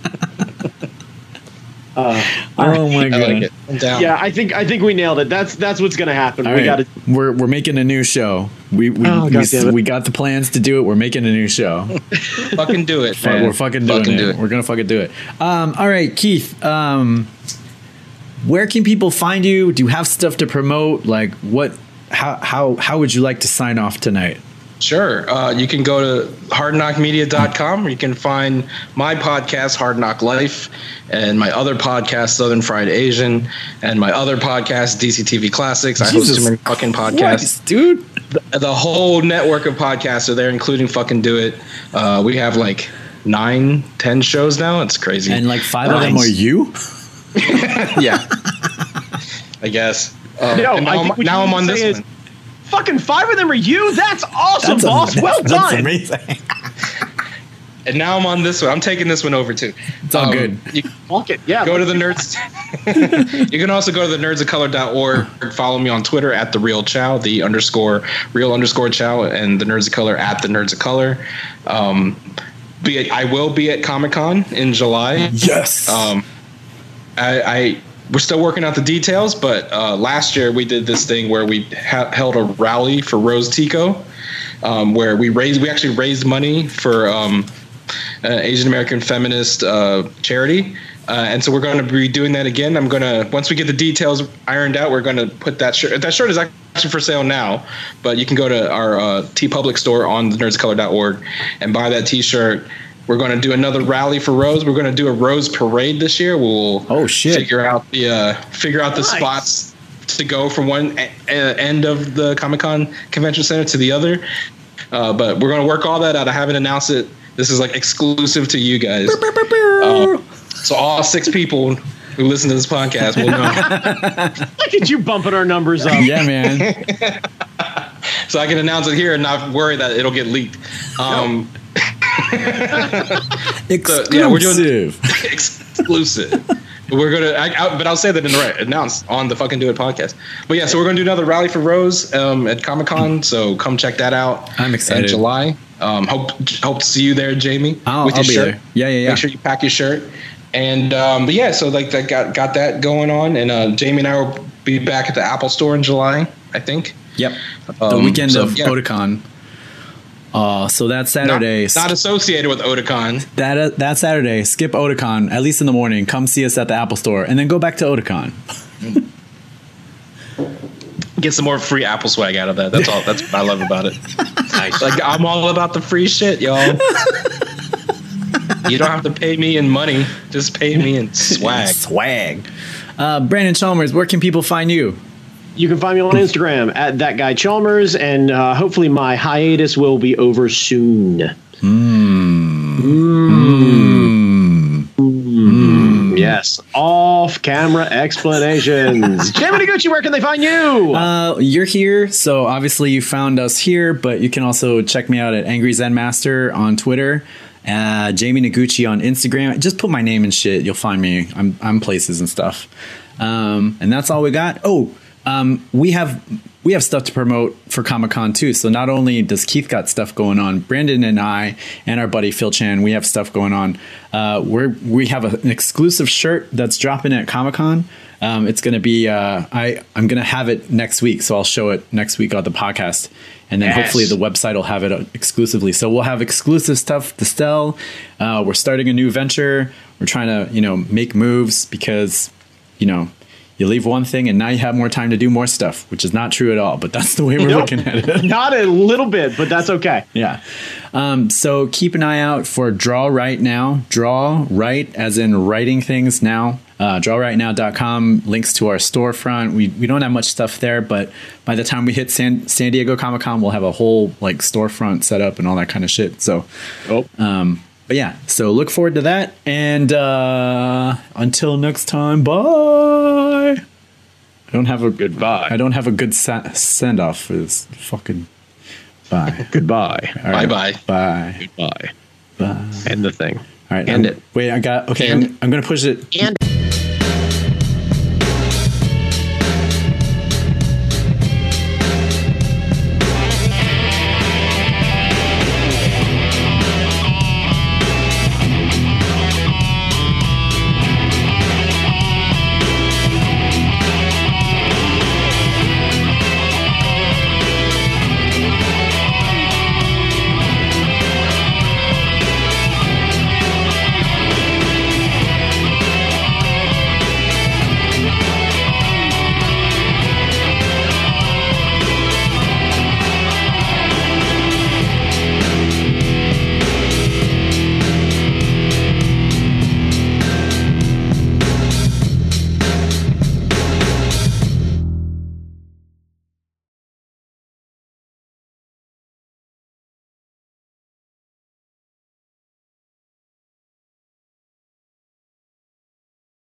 Uh,
Oh my
I
god.
like it. I'm down.
yeah, I think I think we nailed it. That's that's what's gonna happen.
All
we
right.
got to.
We're we're making a new show. We we
Oh,
we,
God damn it.
we got the plans to do it. We're making a new show.
Fucking do it,
Fuck,
man.
we're fucking doing
Fucking
it.
do it.
We're gonna fucking do it. Um, all right, Keith. Um, where can people find you? Do you have stuff to promote? Like what? How how how would you like to sign off tonight?
Sure. Uh, you can go to hard knock media dot com where you can find my podcast, Hard Knock Life, and my other podcast, Southern Fried Asian, and my other podcast, D C T V Classics. I host
Jesus
too many fucking podcasts.
Christ, dude.
The, the whole network of podcasts are there, including Fucking Do It. Uh, we have like nine, ten shows now. It's crazy.
And like five of them
Nice.
are you.
Yeah. I guess. Uh,
No,
and
I
now
think
I'm,
what
now
you
I'm on
need to
this
say is-
one.
Fucking five of them are you. That's awesome, boss.
am-
Well
that's
done.
amazing.
And now I'm on this one. I'm taking this one over too.
It's all good.
You
Fuck it. Yeah.
go to the nerds. You can also go to the nerds of color dot org. Follow me on Twitter at the real chow, the underscore real underscore chow, and the nerds of color at the nerds of color. Um, be at, I will be at Comic-Con in July.
Yes.
Um, I, I we're still working out the details, but uh, last year we did this thing where we ha- held a rally for Rose Tico, um, where we raised we actually raised money for um, an Asian American feminist uh, charity, uh, and so we're going to be doing that again. I'm going to once we get the details ironed out, we're going to put that shirt. That shirt is actually for sale now, but you can go to our uh, TeePublic store on the nerds of color dot org and buy that T-shirt. We're going to do another rally for Rose. We're going to do a Rose parade this year. We'll
Oh, shit.
figure out the uh, figure out the
Nice.
spots to go from one a- a- end of the Comic-Con Convention Center to the other. Uh, but we're going to work all that out. I haven't announced it. This is like exclusive to you guys. Uh, so all six people who listen to this podcast will know.
Look at you bumping our numbers up.
Yeah, man.
So I can announce it here and not worry that it'll get leaked. Um,
Exclusive.
yeah, we're doing- exclusive. We're gonna, I, I, but I'll say that in the right announce on the Fucking Do It podcast. But yeah, so we're gonna do another rally for Rose um, at Comic Con. So come check that out.
I'm excited.
In July. Um, hope hope to see you there, Jamie.
I'll,
with
I'll
your
be
shirt.
there. Yeah, yeah, yeah.
Make sure you pack your shirt. And um, but yeah, so like I got got that going on, and uh, Jamie and I will be back at the Apple Store in July, I think.
Yep. The
Um,
weekend
so,
of
yeah.
Otakon. Uh, so that
Not,
Saturday,
not associated with Otakon.
that uh, that Saturday, skip Otakon at least in the morning. Come see us at the Apple Store, and then go back to Otakon.
Get some more free Apple swag out of that. That's all. That's what I love about it. Like I'm all about the free shit, y'all. You don't have to pay me in money. Just pay me in swag.
Swag. Uh, Brandon Chalmers, where can people find you?
You can find me on Instagram at that guy Chalmers, and uh, hopefully my hiatus will be over soon.
Mm.
Mm. Mm. Yes, off-camera explanations. Jamie Noguchi, where can they find you?
Uh, you're here, so obviously you found us here, but you can also check me out at Angry Zen Master on Twitter. Uh, Jamie Noguchi on Instagram. Just put my name and shit. You'll find me. I'm I'm places and stuff. Um, and that's all we got. Oh, um, we have we have stuff to promote for Comic-Con too. So not only does Keith got stuff going on, Brandon and I and our buddy Phil Chan, we have stuff going on. Uh, we're we have a, an exclusive shirt that's dropping at Comic-Con. Um, it's going to be uh, I I'm going to have it next week, so I'll show it next week on the podcast. And then
Yes.
hopefully the website will have it exclusively. So we'll have exclusive stuff to sell. Uh, we're starting a new venture. We're trying to, you know, make moves because, you know, you leave one thing and now you have more time to do more stuff, which is not true at all, but that's the way we're
Nope.
looking at it.
Not a little bit, but that's okay.
Yeah. Um, so keep an eye out for Draw Right Now. Draw Right as in writing things now. Uh, draw right now dot com links to our storefront. We we don't have much stuff there, but by the time we hit San, San Diego Comic-Con, we'll have a whole like storefront set up and all that kind of shit. So,
Oh.
um, but yeah, so look forward to that. And uh, until next time, bye. I don't have a
Goodbye.
I don't have a good sa- send off for this fucking bye.
Goodbye.
All right.
Bye-bye.
Bye.
Goodbye.
Bye.
End the thing.
All right.
End
I'm-
it.
Wait, I got okay.
And-
I'm, I'm gonna push it.
And